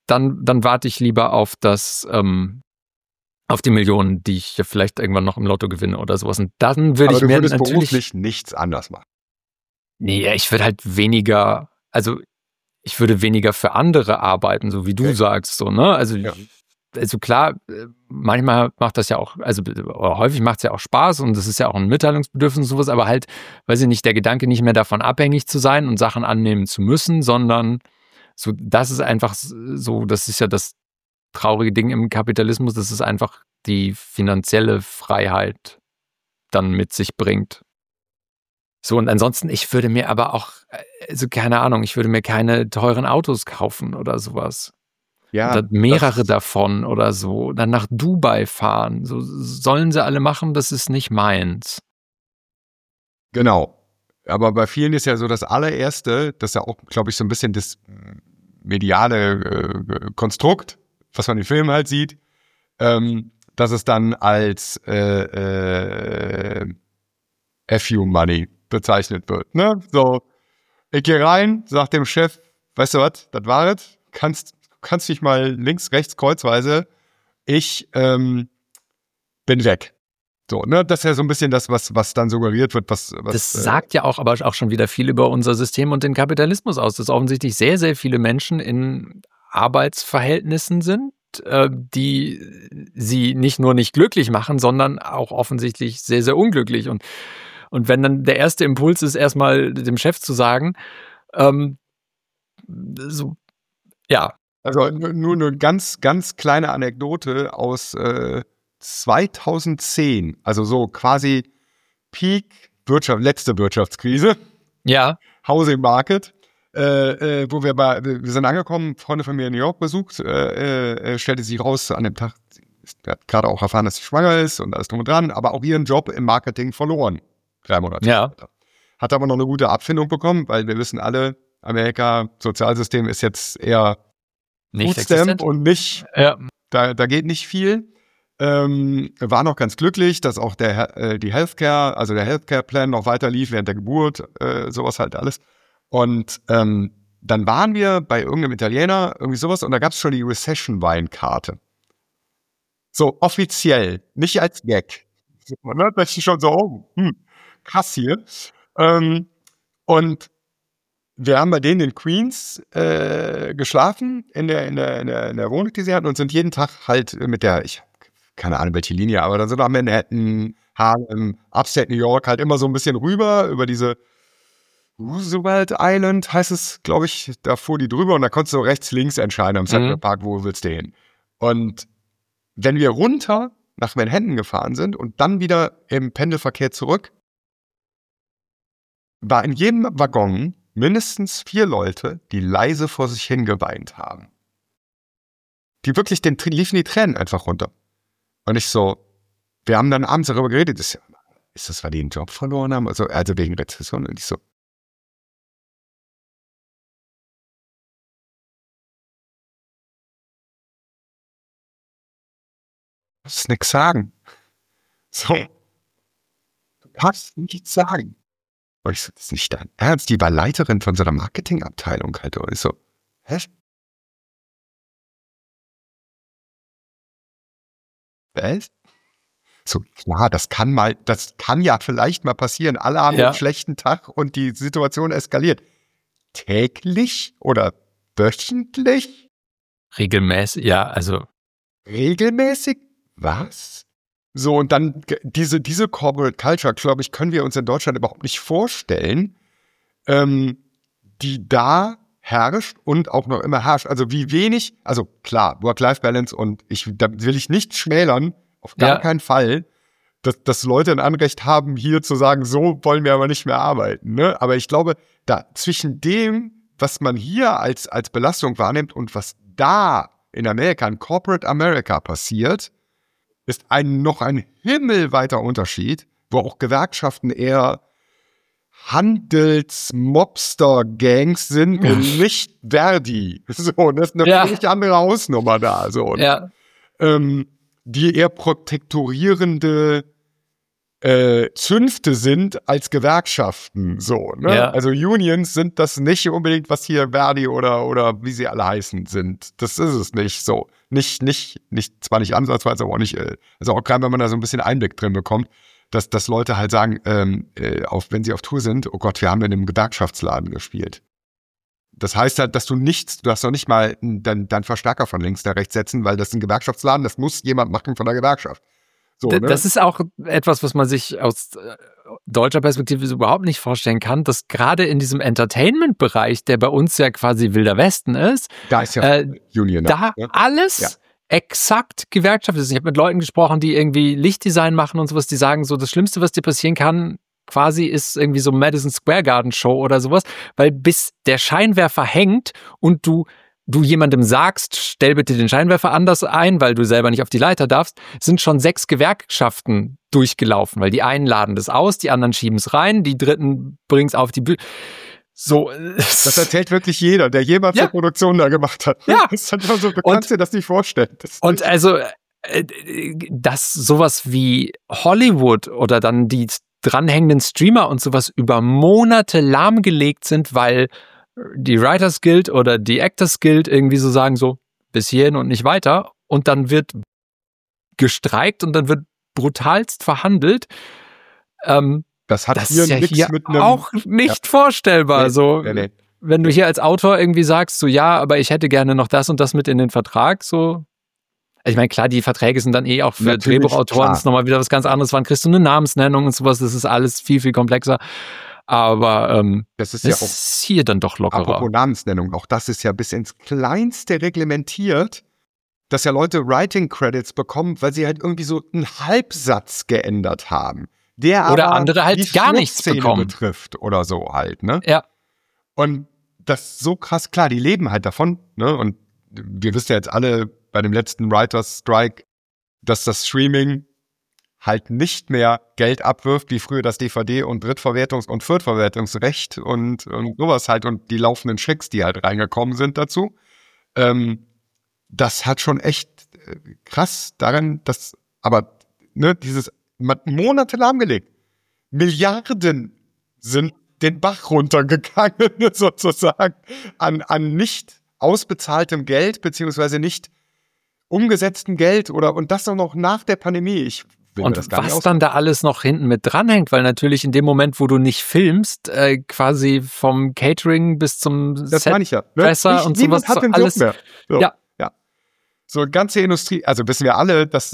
dann warte ich lieber auf auf die Millionen, die ich ja vielleicht irgendwann noch im Lotto gewinne oder sowas. Und dann würde Aber ich du mir würdest natürlich beruflich nichts anders machen. nee, ich würde halt weniger, also ich würde weniger für andere arbeiten, so wie du Okay. sagst, so, ne? Ja. Also klar, manchmal macht das ja auch, oder häufig macht es ja auch Spaß und das ist ja auch ein Mitteilungsbedürfnis und sowas, aber halt, weiß ich nicht, der Gedanke nicht mehr davon abhängig zu sein und Sachen annehmen zu müssen, sondern so, das ist einfach so, das ist ja das traurige Ding im Kapitalismus, dass es einfach die finanzielle Freiheit dann mit sich bringt. So, und ansonsten, ich würde mir aber auch, also keine Ahnung, ich würde mir keine teuren Autos kaufen oder sowas. Ja, Oder mehrere davon oder so. Dann nach Dubai fahren. So sollen sie alle machen, das ist nicht meins. genau. Aber bei vielen ist ja so das allererste, das ist ja auch, glaube ich, so ein bisschen das mediale Konstrukt, was man in Filmen halt sieht, dass es dann als FU-Money bezeichnet wird. Ne? So, ich gehe rein, sag dem Chef, weißt du was, das war es, kannst dich mal links, rechts, kreuzweise, ich bin weg. So, ne, das ist ja so ein bisschen das, was dann suggeriert wird, was Das sagt ja auch aber auch schon wieder viel über unser System und den Kapitalismus aus, dass offensichtlich sehr, sehr viele Menschen in Arbeitsverhältnissen sind, die sie nicht nur nicht glücklich machen, sondern auch offensichtlich sehr, sehr unglücklich. Und wenn dann der erste Impuls ist, erstmal dem Chef zu sagen, so, ja. Also nur eine ganz, ganz kleine Anekdote aus 2010, also so quasi Peak letzte Wirtschaftskrise, Ja. Housing Market, wo wir sind angekommen, Freunde von mir in New York besucht, stellte sich raus, an dem Tag, sie hat gerade auch erfahren, dass sie schwanger ist und alles drum und dran, aber auch ihren Job im Marketing verloren, 3 Monate später. Hat aber noch eine gute Abfindung bekommen, weil wir wissen alle, Amerika, Sozialsystem ist jetzt eher Foodstamp und nicht, da geht nicht viel. War noch ganz glücklich, dass auch die Healthcare, also der Healthcare-Plan noch weiter lief während der Geburt, sowas halt alles. Und dann waren wir bei irgendeinem Italiener, irgendwie sowas, und da gab es schon die Recession-Weinkarte. So offiziell, nicht als Gag. Das ist schon so, oh, krass hier. Und wir haben bei denen in Queens geschlafen, in der Wohnung, die sie hatten, und sind jeden Tag halt mit keine Ahnung welche Linie, aber dann sind wir am Manhattan, Harlem, Upstate New York halt immer so ein bisschen rüber, über diese Roosevelt Island heißt es, glaube ich, da fuhr die drüber und da konntest du rechts, links entscheiden am Central Park, wo willst du hin. Und wenn wir runter nach Manhattan gefahren sind und dann wieder im Pendelverkehr zurück, war in jedem Waggon mindestens 4 Leute, die leise vor sich hin geweint haben. Die wirklich, liefen die Tränen einfach runter. Und ich so, wir haben dann abends darüber geredet, ist das, weil die einen Job verloren haben? Also wegen Rezession. Und ich so, du kannst nichts sagen. So, du kannst nichts sagen. Und ich so, das ist nicht dein Ernst. Die war Leiterin von so einer Marketingabteilung halt. Und ich so, hä? Was? So, klar, das kann ja vielleicht mal passieren. Alle haben einen schlechten Tag und die Situation eskaliert. Täglich oder wöchentlich? Regelmäßig, ja, also. Regelmäßig? Was? So, und dann diese Corporate Culture, glaube ich, können wir uns in Deutschland überhaupt nicht vorstellen, die da herrscht und auch noch immer herrscht. Also wie wenig, also klar, Work-Life-Balance und da will ich nicht schmälern, auf gar keinen Fall, dass Leute ein Anrecht haben, hier zu sagen, so wollen wir aber nicht mehr arbeiten. Ne? Aber ich glaube, da zwischen dem, was man hier als Belastung wahrnimmt und was da in Amerika, in Corporate America passiert, ist noch ein himmelweiter Unterschied, wo auch Gewerkschaften eher Handels-Mobster-Gangs sind und nicht Verdi. So, das ist eine völlig andere Hausnummer da. So. Die eher protektorierende Zünfte sind als Gewerkschaften. So, ne? Ja. Also Unions sind das nicht unbedingt, was hier Verdi oder wie sie alle heißen sind. Das ist es nicht so. Zwar nicht ansatzweise, aber auch nicht, also auch gerade wenn man da so ein bisschen Einblick drin bekommt, dass Leute halt sagen, wenn sie auf Tour sind, oh Gott, wir haben in einem Gewerkschaftsladen gespielt. Das heißt halt, dass du darfst noch nicht mal deinen Verstärker von links nach rechts setzen, weil das ist ein Gewerkschaftsladen, das muss jemand machen von der Gewerkschaft. So, ne? Das ist auch etwas, was man sich aus deutscher Perspektive überhaupt nicht vorstellen kann, dass gerade in diesem Entertainment-Bereich, der bei uns ja quasi Wilder Westen ist, da ist ja Union. Da alles exakt Gewerkschaft ist. Ich habe mit Leuten gesprochen, die irgendwie Lichtdesign machen und sowas, die sagen so, das Schlimmste, was dir passieren kann, quasi ist irgendwie so Madison Square Garden Show oder sowas, weil bis der Scheinwerfer hängt und du jemandem sagst, stell bitte den Scheinwerfer anders ein, weil du selber nicht auf die Leiter darfst, sind schon 6 Gewerkschaften durchgelaufen, weil die einen laden das aus, die anderen schieben es rein, die dritten bringen es auf die Bühne. So. Das erzählt wirklich jeder, der jemals eine Produktion da gemacht hat. Ja. Das ist halt immer so, du kannst dir das nicht vorstellen. Und also, dass sowas wie Hollywood oder dann die dranhängenden Streamer und sowas über Monate lahmgelegt sind, weil die Writers Guild oder die Actors Guild irgendwie so sagen so, bis hierhin und nicht weiter. Und dann wird gestreikt und dann wird brutalst verhandelt. Das hat das ist ja nichts hier mit einem auch nicht vorstellbar. Nee. Wenn du hier als Autor irgendwie sagst, so ja, aber ich hätte gerne noch das und das mit in den Vertrag, so. Also ich meine, klar, die Verträge sind dann auch für Natürlich, Drehbuchautoren, klar. das ist nochmal wieder was ganz anderes. Wann kriegst du eine Namensnennung und sowas, das ist alles viel, viel komplexer. Aber das ist ja auch ist hier dann doch lockerer. apropos Namensnennung, auch das ist ja bis ins Kleinste reglementiert, dass ja Leute Writing Credits bekommen, weil sie halt irgendwie so einen Halbsatz geändert haben. Der Oder aber andere halt die gar nichts Schlussszene bekommen. betrifft oder so halt, ne? Ja. Und das ist so krass, klar, die leben halt davon, ne? Und wir wissen ja jetzt alle bei dem letzten Writers Strike, dass das Streaming halt nicht mehr Geld abwirft, wie früher das DVD- und Drittverwertungs- und Viertverwertungsrecht und sowas halt und die laufenden Schicks, die halt reingekommen sind dazu. Das hat schon echt krass daran, dass, aber ne, dieses Monate lahmgelegt. Milliarden sind den Bach runtergegangen, sozusagen, an nicht ausbezahltem Geld, beziehungsweise nicht umgesetztem Geld und das auch noch nach der Pandemie. Ich will mir Und das gar nicht was dann da alles noch hinten mit dranhängt, weil natürlich in dem Moment, wo du nicht filmst, quasi vom Catering bis zum das meine ich ja. Ne? Dresser und sowas, niemand hat den Job alles mehr. So, ja. So ganze Industrie, also wissen wir alle, dass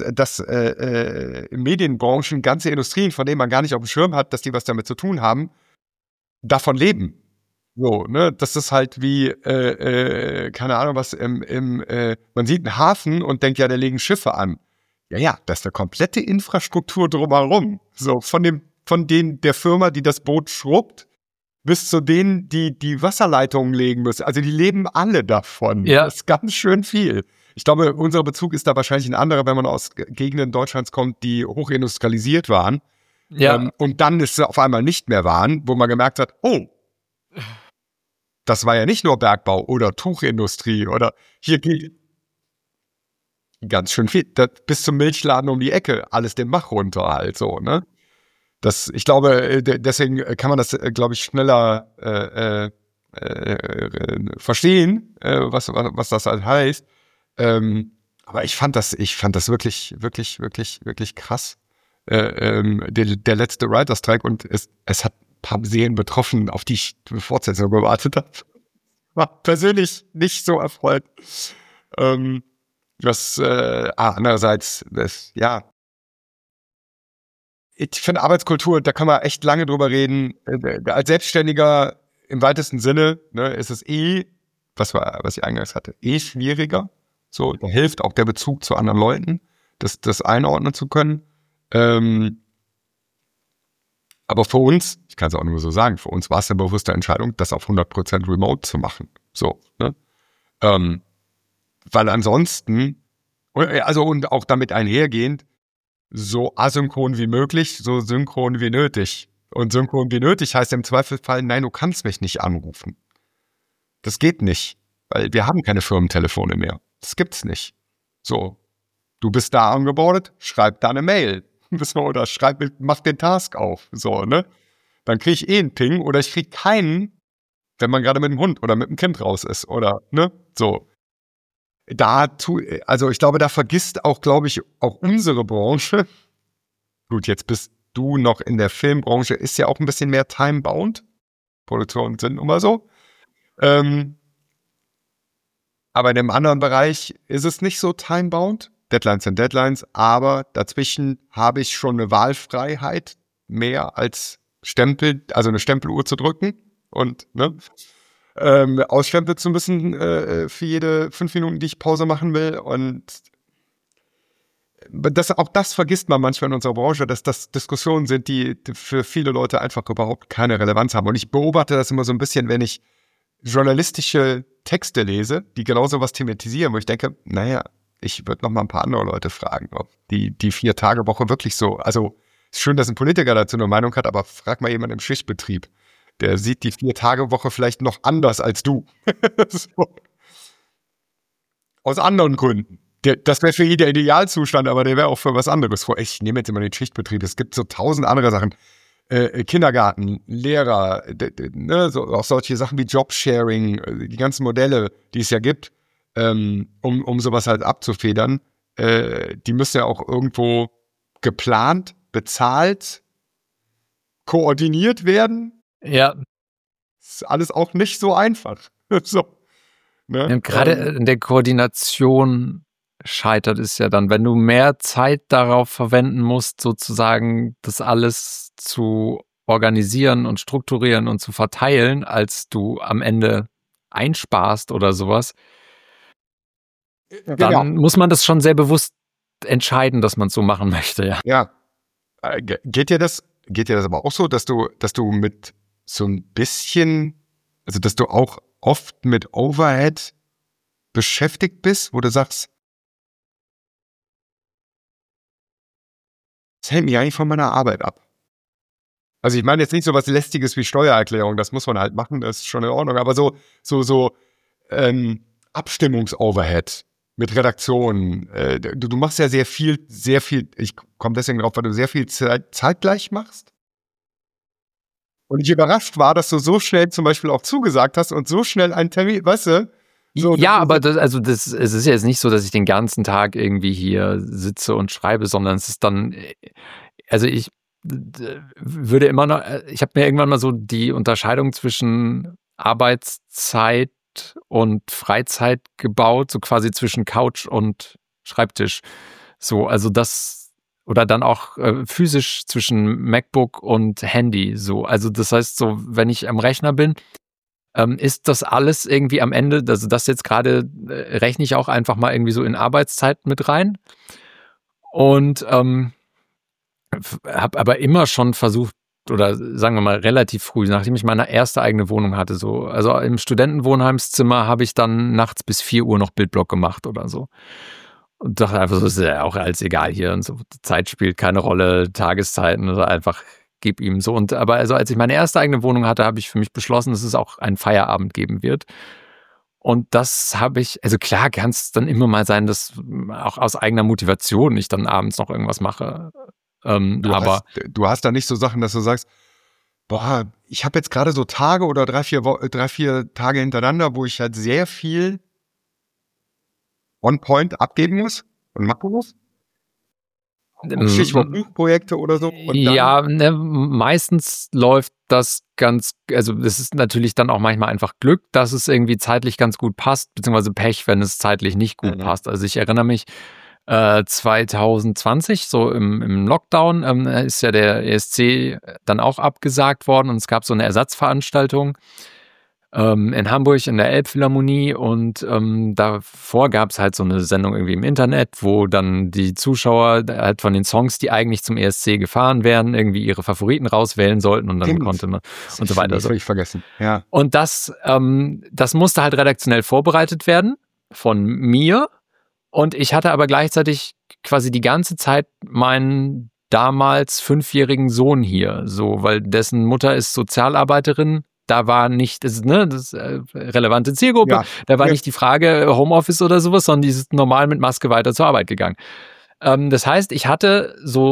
Medienbranchen, ganze Industrien, von denen man gar nicht auf dem Schirm hat, dass die was damit zu tun haben, davon leben. So, ne, das ist halt wie, keine Ahnung was, man sieht einen Hafen und denkt, ja, da legen Schiffe an. Ja, das ist eine komplette Infrastruktur drumherum. So, von der Firma, die das Boot schrubbt, bis zu denen, die die Wasserleitungen legen müssen. Also die leben alle davon. Ja. Das ist ganz schön viel. Ich glaube, unser Bezug ist da wahrscheinlich ein anderer, wenn man aus Gegenden Deutschlands kommt, die hochindustrialisiert waren. Ja. Und dann ist es auf einmal nicht mehr waren, wo man gemerkt hat, oh, das war ja nicht nur Bergbau oder Tuchindustrie oder hier geht ganz schön viel, bis zum Milchladen um die Ecke, alles den Bach runter halt so, ne? Ich glaube, deswegen kann man das, glaube ich, schneller verstehen, was das halt heißt. Aber ich fand das wirklich, wirklich, wirklich, wirklich krass. Der letzte Writer-Strike und es hat ein paar Seelen betroffen, auf die ich eine Fortsetzung gewartet habe. War persönlich nicht so erfreut. Andererseits, ich finde Arbeitskultur, da kann man echt lange drüber reden. Als Selbstständiger im weitesten Sinne, ne, ist es was ich eingangs hatte, schwieriger. So, da hilft auch der Bezug zu anderen Leuten, das einordnen zu können. Aber für uns, ich kann es auch nur so sagen, für uns war es eine bewusste Entscheidung, das auf 100% remote zu machen. So, ne? Weil ansonsten, und auch damit einhergehend, so asynchron wie möglich, so synchron wie nötig. Und synchron wie nötig heißt im Zweifelsfall, nein, du kannst mich nicht anrufen. Das geht nicht, weil wir haben keine Firmentelefone mehr. Das gibt's nicht. So, du bist da angebordet, schreib da eine Mail. oder mach den Task auf, so, ne? Dann kriege ich einen Ping oder ich kriege keinen, wenn man gerade mit dem Hund oder mit dem Kind raus ist oder, ne, so. Also ich glaube, da vergisst auch, glaube ich, auch unsere Branche, gut, jetzt bist du noch in der Filmbranche, ist ja auch ein bisschen mehr time-bound, Produktionen sind immer so, aber in dem anderen Bereich ist es nicht so time-bound, Deadlines sind Deadlines, aber dazwischen habe ich schon eine Wahlfreiheit, mehr als also eine Stempeluhr zu drücken und, ne, ausstempeln zu müssen für jede 5 Minuten, die ich Pause machen will. Und auch das vergisst man manchmal in unserer Branche, dass das Diskussionen sind, die für viele Leute einfach überhaupt keine Relevanz haben. Und ich beobachte das immer so ein bisschen, wenn ich journalistische Texte lese, die genau sowas thematisieren, wo ich denke, naja, ich würde noch mal ein paar andere Leute fragen, ob die 4-Tage-Woche wirklich so, also ist schön, dass ein Politiker dazu eine Meinung hat, aber frag mal jemanden im Schichtbetrieb. Der sieht die 4-Tage-Woche vielleicht noch anders als du. So. Aus anderen Gründen. Das wäre für ihn der Idealzustand, aber der wäre auch für was anderes. Ich nehme jetzt immer den Schichtbetrieb. Es gibt so 1000 andere Sachen. Kindergarten, Lehrer, ne, so, auch solche Sachen wie Jobsharing, die ganzen Modelle, die es ja gibt, um sowas halt abzufedern, die müssen ja auch irgendwo geplant, bezahlt, koordiniert werden. Ja. Ist alles auch nicht so einfach. So, ne? Ja, gerade in der Koordination scheitert es ja dann, wenn du mehr Zeit darauf verwenden musst, sozusagen das alles zu organisieren und strukturieren und zu verteilen, als du am Ende einsparst oder sowas, dann muss man das schon sehr bewusst entscheiden, dass man es so machen möchte, ja. Ja. Geht dir das aber auch so, dass du mit so ein bisschen, also dass du auch oft mit Overhead beschäftigt bist, wo du sagst, das hält mich eigentlich von meiner Arbeit ab. Also ich meine jetzt nicht so was Lästiges wie Steuererklärung, das muss man halt machen, das ist schon in Ordnung, aber so Abstimmungsoverhead mit Redaktionen. Du machst ja sehr viel, ich komme deswegen drauf, weil du sehr viel zeitgleich machst. Und ich überrascht war, dass du so schnell zum Beispiel auch zugesagt hast und so schnell einen Termin, weißt du? So, ja, aber es ist ja jetzt nicht so, dass ich den ganzen Tag irgendwie hier sitze und schreibe, sondern es ist dann, also ich würde immer noch, ich habe mir irgendwann mal so die Unterscheidung zwischen Arbeitszeit und Freizeit gebaut, so quasi zwischen Couch und Schreibtisch. So, also das, oder dann auch physisch zwischen MacBook und Handy. So, also das heißt, so, wenn ich am Rechner bin, ist das alles irgendwie am Ende, also das jetzt gerade rechne ich auch einfach mal irgendwie so in Arbeitszeit mit rein. Und habe aber immer schon versucht, oder sagen wir mal relativ früh, nachdem ich meine erste eigene Wohnung hatte, so, also im Studentenwohnheimszimmer habe ich dann nachts bis 4 Uhr noch Bildblock gemacht oder so. Und dachte einfach so, ist ja auch alles egal hier und so. Zeit spielt keine Rolle, Tageszeiten oder einfach gib ihm so. Und aber also als ich meine erste eigene Wohnung hatte, habe ich für mich beschlossen, dass es auch einen Feierabend geben wird. Und das habe ich, also klar kann es dann immer mal sein, dass auch aus eigener Motivation ich dann abends noch irgendwas mache. Du hast da nicht so Sachen, dass du sagst, boah, ich habe jetzt gerade so Tage oder 3-4 Tage hintereinander, wo ich halt sehr viel on point abgeben muss und machen muss. Stichwort Buchprojekte oder so. Und dann, ja, ne, meistens läuft das also es ist natürlich dann auch manchmal einfach Glück, dass es irgendwie zeitlich ganz gut passt, beziehungsweise Pech, wenn es zeitlich nicht gut passt. Also ich erinnere mich, 2020, so im Lockdown, ist ja der ESC dann auch abgesagt worden und es gab so eine Ersatzveranstaltung in Hamburg in der Elbphilharmonie und davor gab es halt so eine Sendung irgendwie im Internet, wo dann die Zuschauer halt von den Songs, die eigentlich zum ESC gefahren wären, irgendwie ihre Favoriten rauswählen sollten und dann konnte man und so weiter. Das habe ich vergessen, ja. Und das musste halt redaktionell vorbereitet werden von mir und ich hatte aber gleichzeitig quasi die ganze Zeit meinen damals 5-jährigen Sohn hier, so, weil dessen Mutter ist Sozialarbeiterin. Da war nicht, das relevante Zielgruppe, ja, da war nicht die Frage Homeoffice oder sowas, sondern die ist normal mit Maske weiter zur Arbeit gegangen. Das heißt, ich hatte so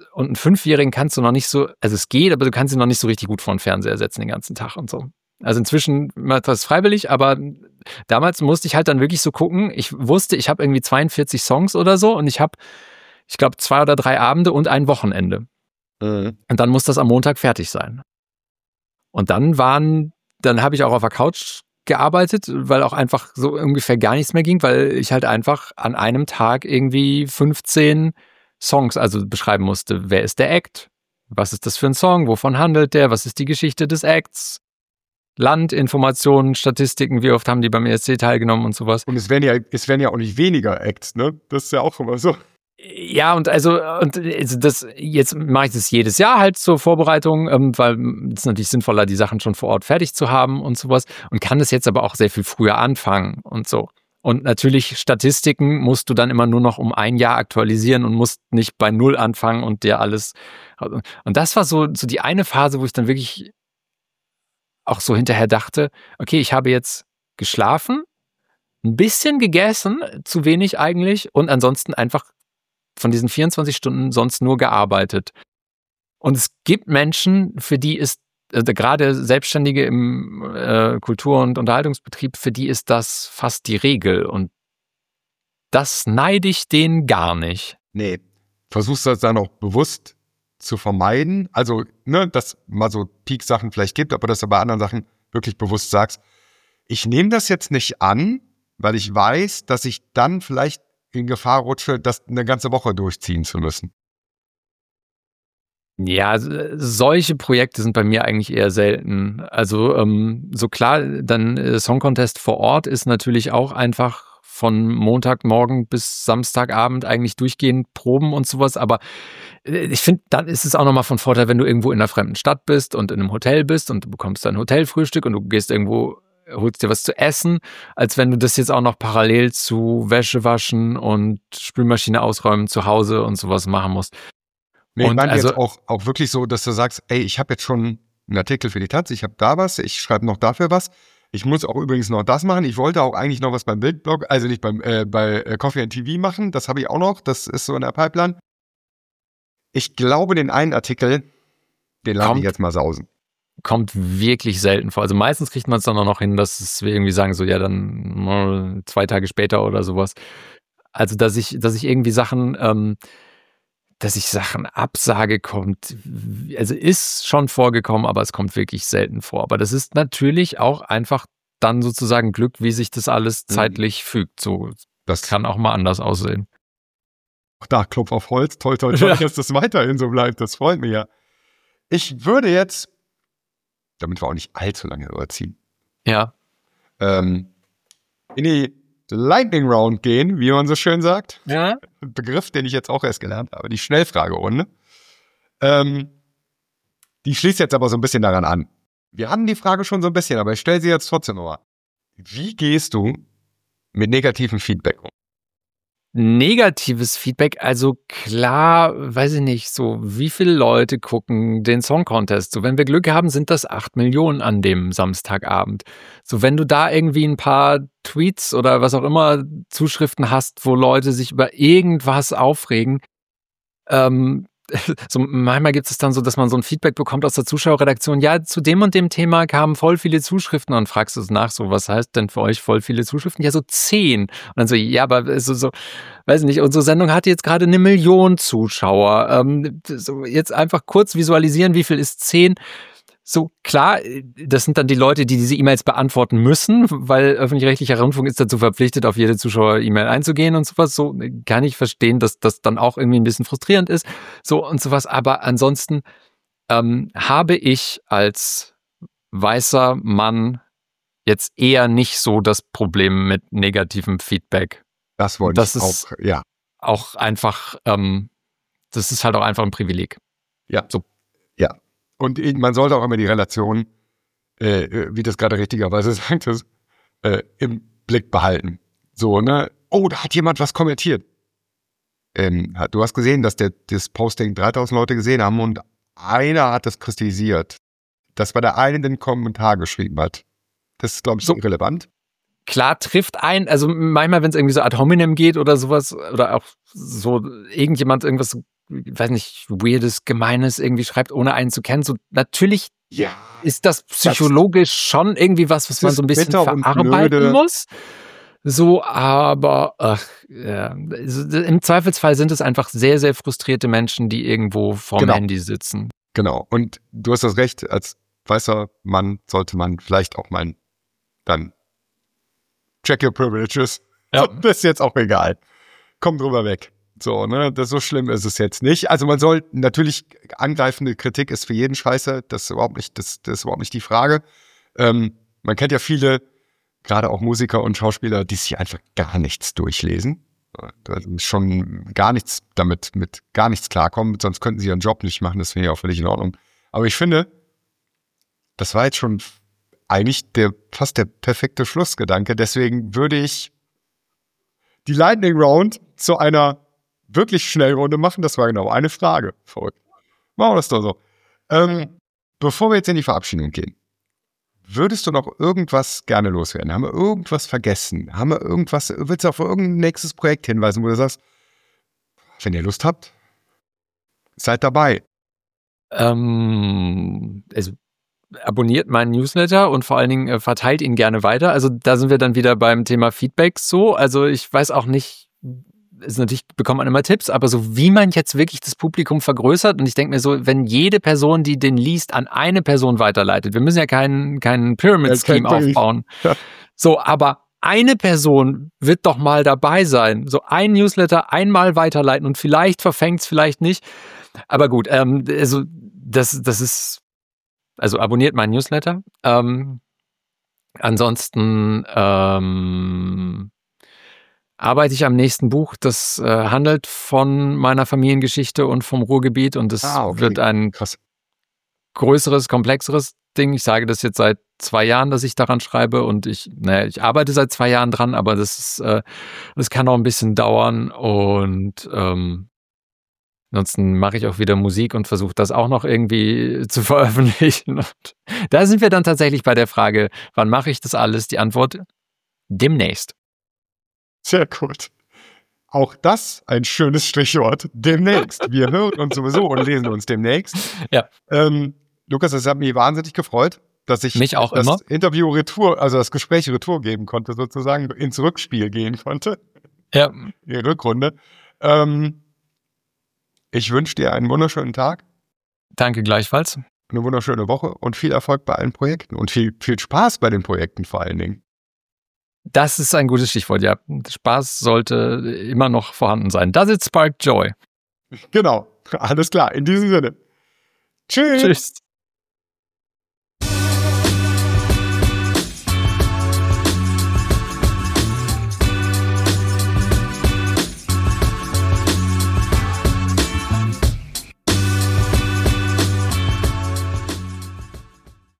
einen Fünfjährigen kannst du noch nicht so, also es geht, aber du kannst ihn noch nicht so richtig gut vor den Fernseher setzen den ganzen Tag und so. Also inzwischen macht das freiwillig, aber damals musste ich halt dann wirklich so gucken. Ich wusste, ich habe irgendwie 42 Songs oder so und ich habe, ich glaube, 2 oder 3 Abende und ein Wochenende. Und dann muss das am Montag fertig sein. Und dann habe ich auch auf der Couch gearbeitet, weil auch einfach so ungefähr gar nichts mehr ging, weil ich halt einfach an einem Tag irgendwie 15 Songs also beschreiben musste. Wer ist der Act? Was ist das für ein Song? Wovon handelt der? Was ist die Geschichte des Acts? Land, Informationen, Statistiken, wie oft haben die beim ESC teilgenommen und sowas. Und es werden ja auch nicht weniger Acts, ne? Das ist ja auch immer so. Ja, und das, jetzt mache ich das jedes Jahr halt zur Vorbereitung, weil es ist natürlich sinnvoller, die Sachen schon vor Ort fertig zu haben und sowas und kann das jetzt aber auch sehr viel früher anfangen und so. Und natürlich Statistiken musst du dann immer nur noch um ein Jahr aktualisieren und musst nicht bei Null anfangen und dir alles. Und das war so die eine Phase, wo ich dann wirklich auch so hinterher dachte, okay, ich habe jetzt geschlafen, ein bisschen gegessen, zu wenig eigentlich und ansonsten einfach von diesen 24 Stunden sonst nur gearbeitet. Und es gibt Menschen, für die ist, gerade Selbstständige im Kultur- und Unterhaltungsbetrieb, für die ist das fast die Regel. Und das neide ich denen gar nicht. Nee, versuchst du das dann auch bewusst zu vermeiden? Also, ne, dass mal so Peak-Sachen vielleicht gibt, aber dass du bei anderen Sachen wirklich bewusst sagst, ich nehme das jetzt nicht an, weil ich weiß, dass ich dann vielleicht in Gefahr rutsche, das eine ganze Woche durchziehen zu müssen. Ja, solche Projekte sind bei mir eigentlich eher selten. Also so klar, dann Song Contest vor Ort ist natürlich auch einfach von Montagmorgen bis Samstagabend eigentlich durchgehend Proben und sowas. Aber ich finde, dann ist es auch nochmal von Vorteil, wenn du irgendwo in einer fremden Stadt bist und in einem Hotel bist und du bekommst dein Hotelfrühstück und du gehst irgendwo, holst dir was zu essen, als wenn du das jetzt auch noch parallel zu Wäsche waschen und Spülmaschine ausräumen zu Hause und sowas machen musst. Nee, ich Und meine also, jetzt auch wirklich so, dass du sagst, ey, ich habe jetzt schon einen Artikel für die Taz, ich habe da was, ich schreibe noch dafür was. Ich muss auch übrigens noch das machen. Ich wollte auch eigentlich noch was beim Bildblog, also nicht bei Coffee and TV machen. Das habe ich auch noch. Das ist so in der Pipeline. Ich glaube, den einen Artikel, den lasse ich jetzt mal sausen. Kommt wirklich selten vor. Also meistens kriegt man es dann auch noch hin, dass wir irgendwie sagen, so ja, dann 2 Tage später oder sowas. Also, dass ich irgendwie Sachen, dass ich Sachen absage, kommt, also ist schon vorgekommen, aber es kommt wirklich selten vor. Aber das ist natürlich auch einfach dann sozusagen Glück, wie sich das alles zeitlich fügt. So, das kann auch mal anders aussehen. Auch da, Klopf auf Holz, toll, dass das weiterhin so bleibt. Das freut mich ja. Ich würde jetzt, damit wir auch nicht allzu lange überziehen, Ja. In die Lightning Round gehen, wie man so schön sagt. Ja. Ein Begriff, den ich jetzt auch erst gelernt habe, die Schnellfragerunde. Die schließt jetzt aber so ein bisschen daran an. Wir hatten die Frage schon so ein bisschen, aber ich stelle sie jetzt trotzdem nochmal. Wie gehst du mit negativem Feedback um? Negatives Feedback, also klar, weiß ich nicht, so wie viele Leute gucken den Song Contest. So, wenn wir Glück haben, sind das 8 Millionen an dem Samstagabend. So, wenn du da irgendwie ein paar Tweets oder was auch immer Zuschriften hast, wo Leute sich über irgendwas aufregen, so manchmal gibt es dann so, dass man so ein Feedback bekommt aus der Zuschauerredaktion, ja, zu dem und dem Thema kamen voll viele Zuschriften und fragst du es nach, so, was heißt denn für euch voll viele Zuschriften? Ja, so 10. Und dann so, ja, aber so, weiß nicht, unsere Sendung hat jetzt gerade 1 Million Zuschauer. So jetzt einfach kurz visualisieren, wie viel ist 10? So, klar, das sind dann die Leute, die diese E-Mails beantworten müssen, weil öffentlich-rechtlicher Rundfunk ist dazu verpflichtet, auf jede Zuschauer-E-Mail einzugehen und sowas. So kann ich verstehen, dass das dann auch irgendwie ein bisschen frustrierend ist. So und sowas. Aber ansonsten habe ich als weißer Mann jetzt eher nicht so das Problem mit negativem Feedback. Das wollte ich auch, ja. Auch einfach, das ist halt auch einfach ein Privileg. Ja, so. Ja. Und man sollte auch immer die Relation, wie das gerade richtigerweise sagtest, im Blick behalten. So, ne? Oh, da hat jemand was kommentiert. Du hast gesehen, dass das Posting 3000 Leute gesehen haben und einer hat das kritisiert. Dass bei der einen den Kommentar geschrieben hat. Das ist, glaube ich, so irrelevant. klar trifft ein, also manchmal, wenn es irgendwie so ad hominem geht oder sowas, oder auch so irgendjemand irgendwas, weiß nicht, Weirdes, Gemeines irgendwie schreibt, ohne einen zu kennen, so natürlich ist das psychologisch schon irgendwie was man so ein bisschen verarbeiten muss. So, aber im Zweifelsfall sind es einfach sehr, sehr frustrierte Menschen, die irgendwo vorm Handy sitzen. Genau. Und du hast das Recht, als weißer Mann sollte man vielleicht auch mal dann check your privileges. Ja. Das ist jetzt auch egal. Komm drüber weg. So, ne, so schlimm ist es jetzt nicht. Also man soll natürlich, angreifende Kritik ist für jeden scheiße. Das ist überhaupt nicht die Frage. Man kennt ja viele, gerade auch Musiker und Schauspieler, die sich einfach gar nichts durchlesen. Schon gar nichts mit gar nichts klarkommen, sonst könnten sie ihren Job nicht machen, das finde ich auch völlig in Ordnung. Aber ich finde, das war jetzt schon eigentlich fast der perfekte Schlussgedanke, deswegen würde ich die Lightning Round zu einer wirklich Schnellrunde machen, das war genau eine Frage. Verrückt. Machen wir das doch so. Bevor wir jetzt in die Verabschiedung gehen, würdest du noch irgendwas gerne loswerden? Haben wir irgendwas vergessen? Willst du auf irgendein nächstes Projekt hinweisen, wo du sagst, wenn ihr Lust habt, seid dabei? Also abonniert meinen Newsletter und vor allen Dingen verteilt ihn gerne weiter. Also da sind wir dann wieder beim Thema Feedbacks so. Also ich weiß auch nicht, natürlich bekommt man immer Tipps, aber so wie man jetzt wirklich das Publikum vergrößert, und ich denke mir so, wenn jede Person, die den liest, an eine Person weiterleitet, wir müssen ja keinen Pyramid-Scheme aufbauen. Ja. So, aber eine Person wird doch mal dabei sein. So ein Newsletter einmal weiterleiten und vielleicht verfängt es, vielleicht nicht. Aber gut, also das ist, also abonniert meinen Newsletter. Ansonsten arbeite ich am nächsten Buch, das handelt von meiner Familiengeschichte und vom Ruhrgebiet, und das wird ein größeres, komplexeres Ding. Ich sage das jetzt seit 2 Jahren, dass ich daran schreibe, und ich arbeite seit 2 Jahren dran, aber das kann auch ein bisschen dauern, und ansonsten mache ich auch wieder Musik und versuche das auch noch irgendwie zu veröffentlichen. Und da sind wir dann tatsächlich bei der Frage, wann mache ich das alles? Die Antwort: demnächst. Sehr gut. Auch das ein schönes Strichwort. Demnächst. Wir hören uns sowieso und lesen uns demnächst. Ja. Lukas, es hat mich wahnsinnig gefreut, dass ich mich auch das immer. Interview Retour, also das Gespräch Retour geben konnte, sozusagen ins Rückspiel gehen konnte. Ja. Die Rückrunde. Ich wünsche dir einen wunderschönen Tag. Danke gleichfalls. Eine wunderschöne Woche und viel Erfolg bei allen Projekten und viel Spaß bei den Projekten vor allen Dingen. Das ist ein gutes Stichwort, ja. Spaß sollte immer noch vorhanden sein. Does it spark joy? Genau, alles klar. In diesem Sinne. Tschüss.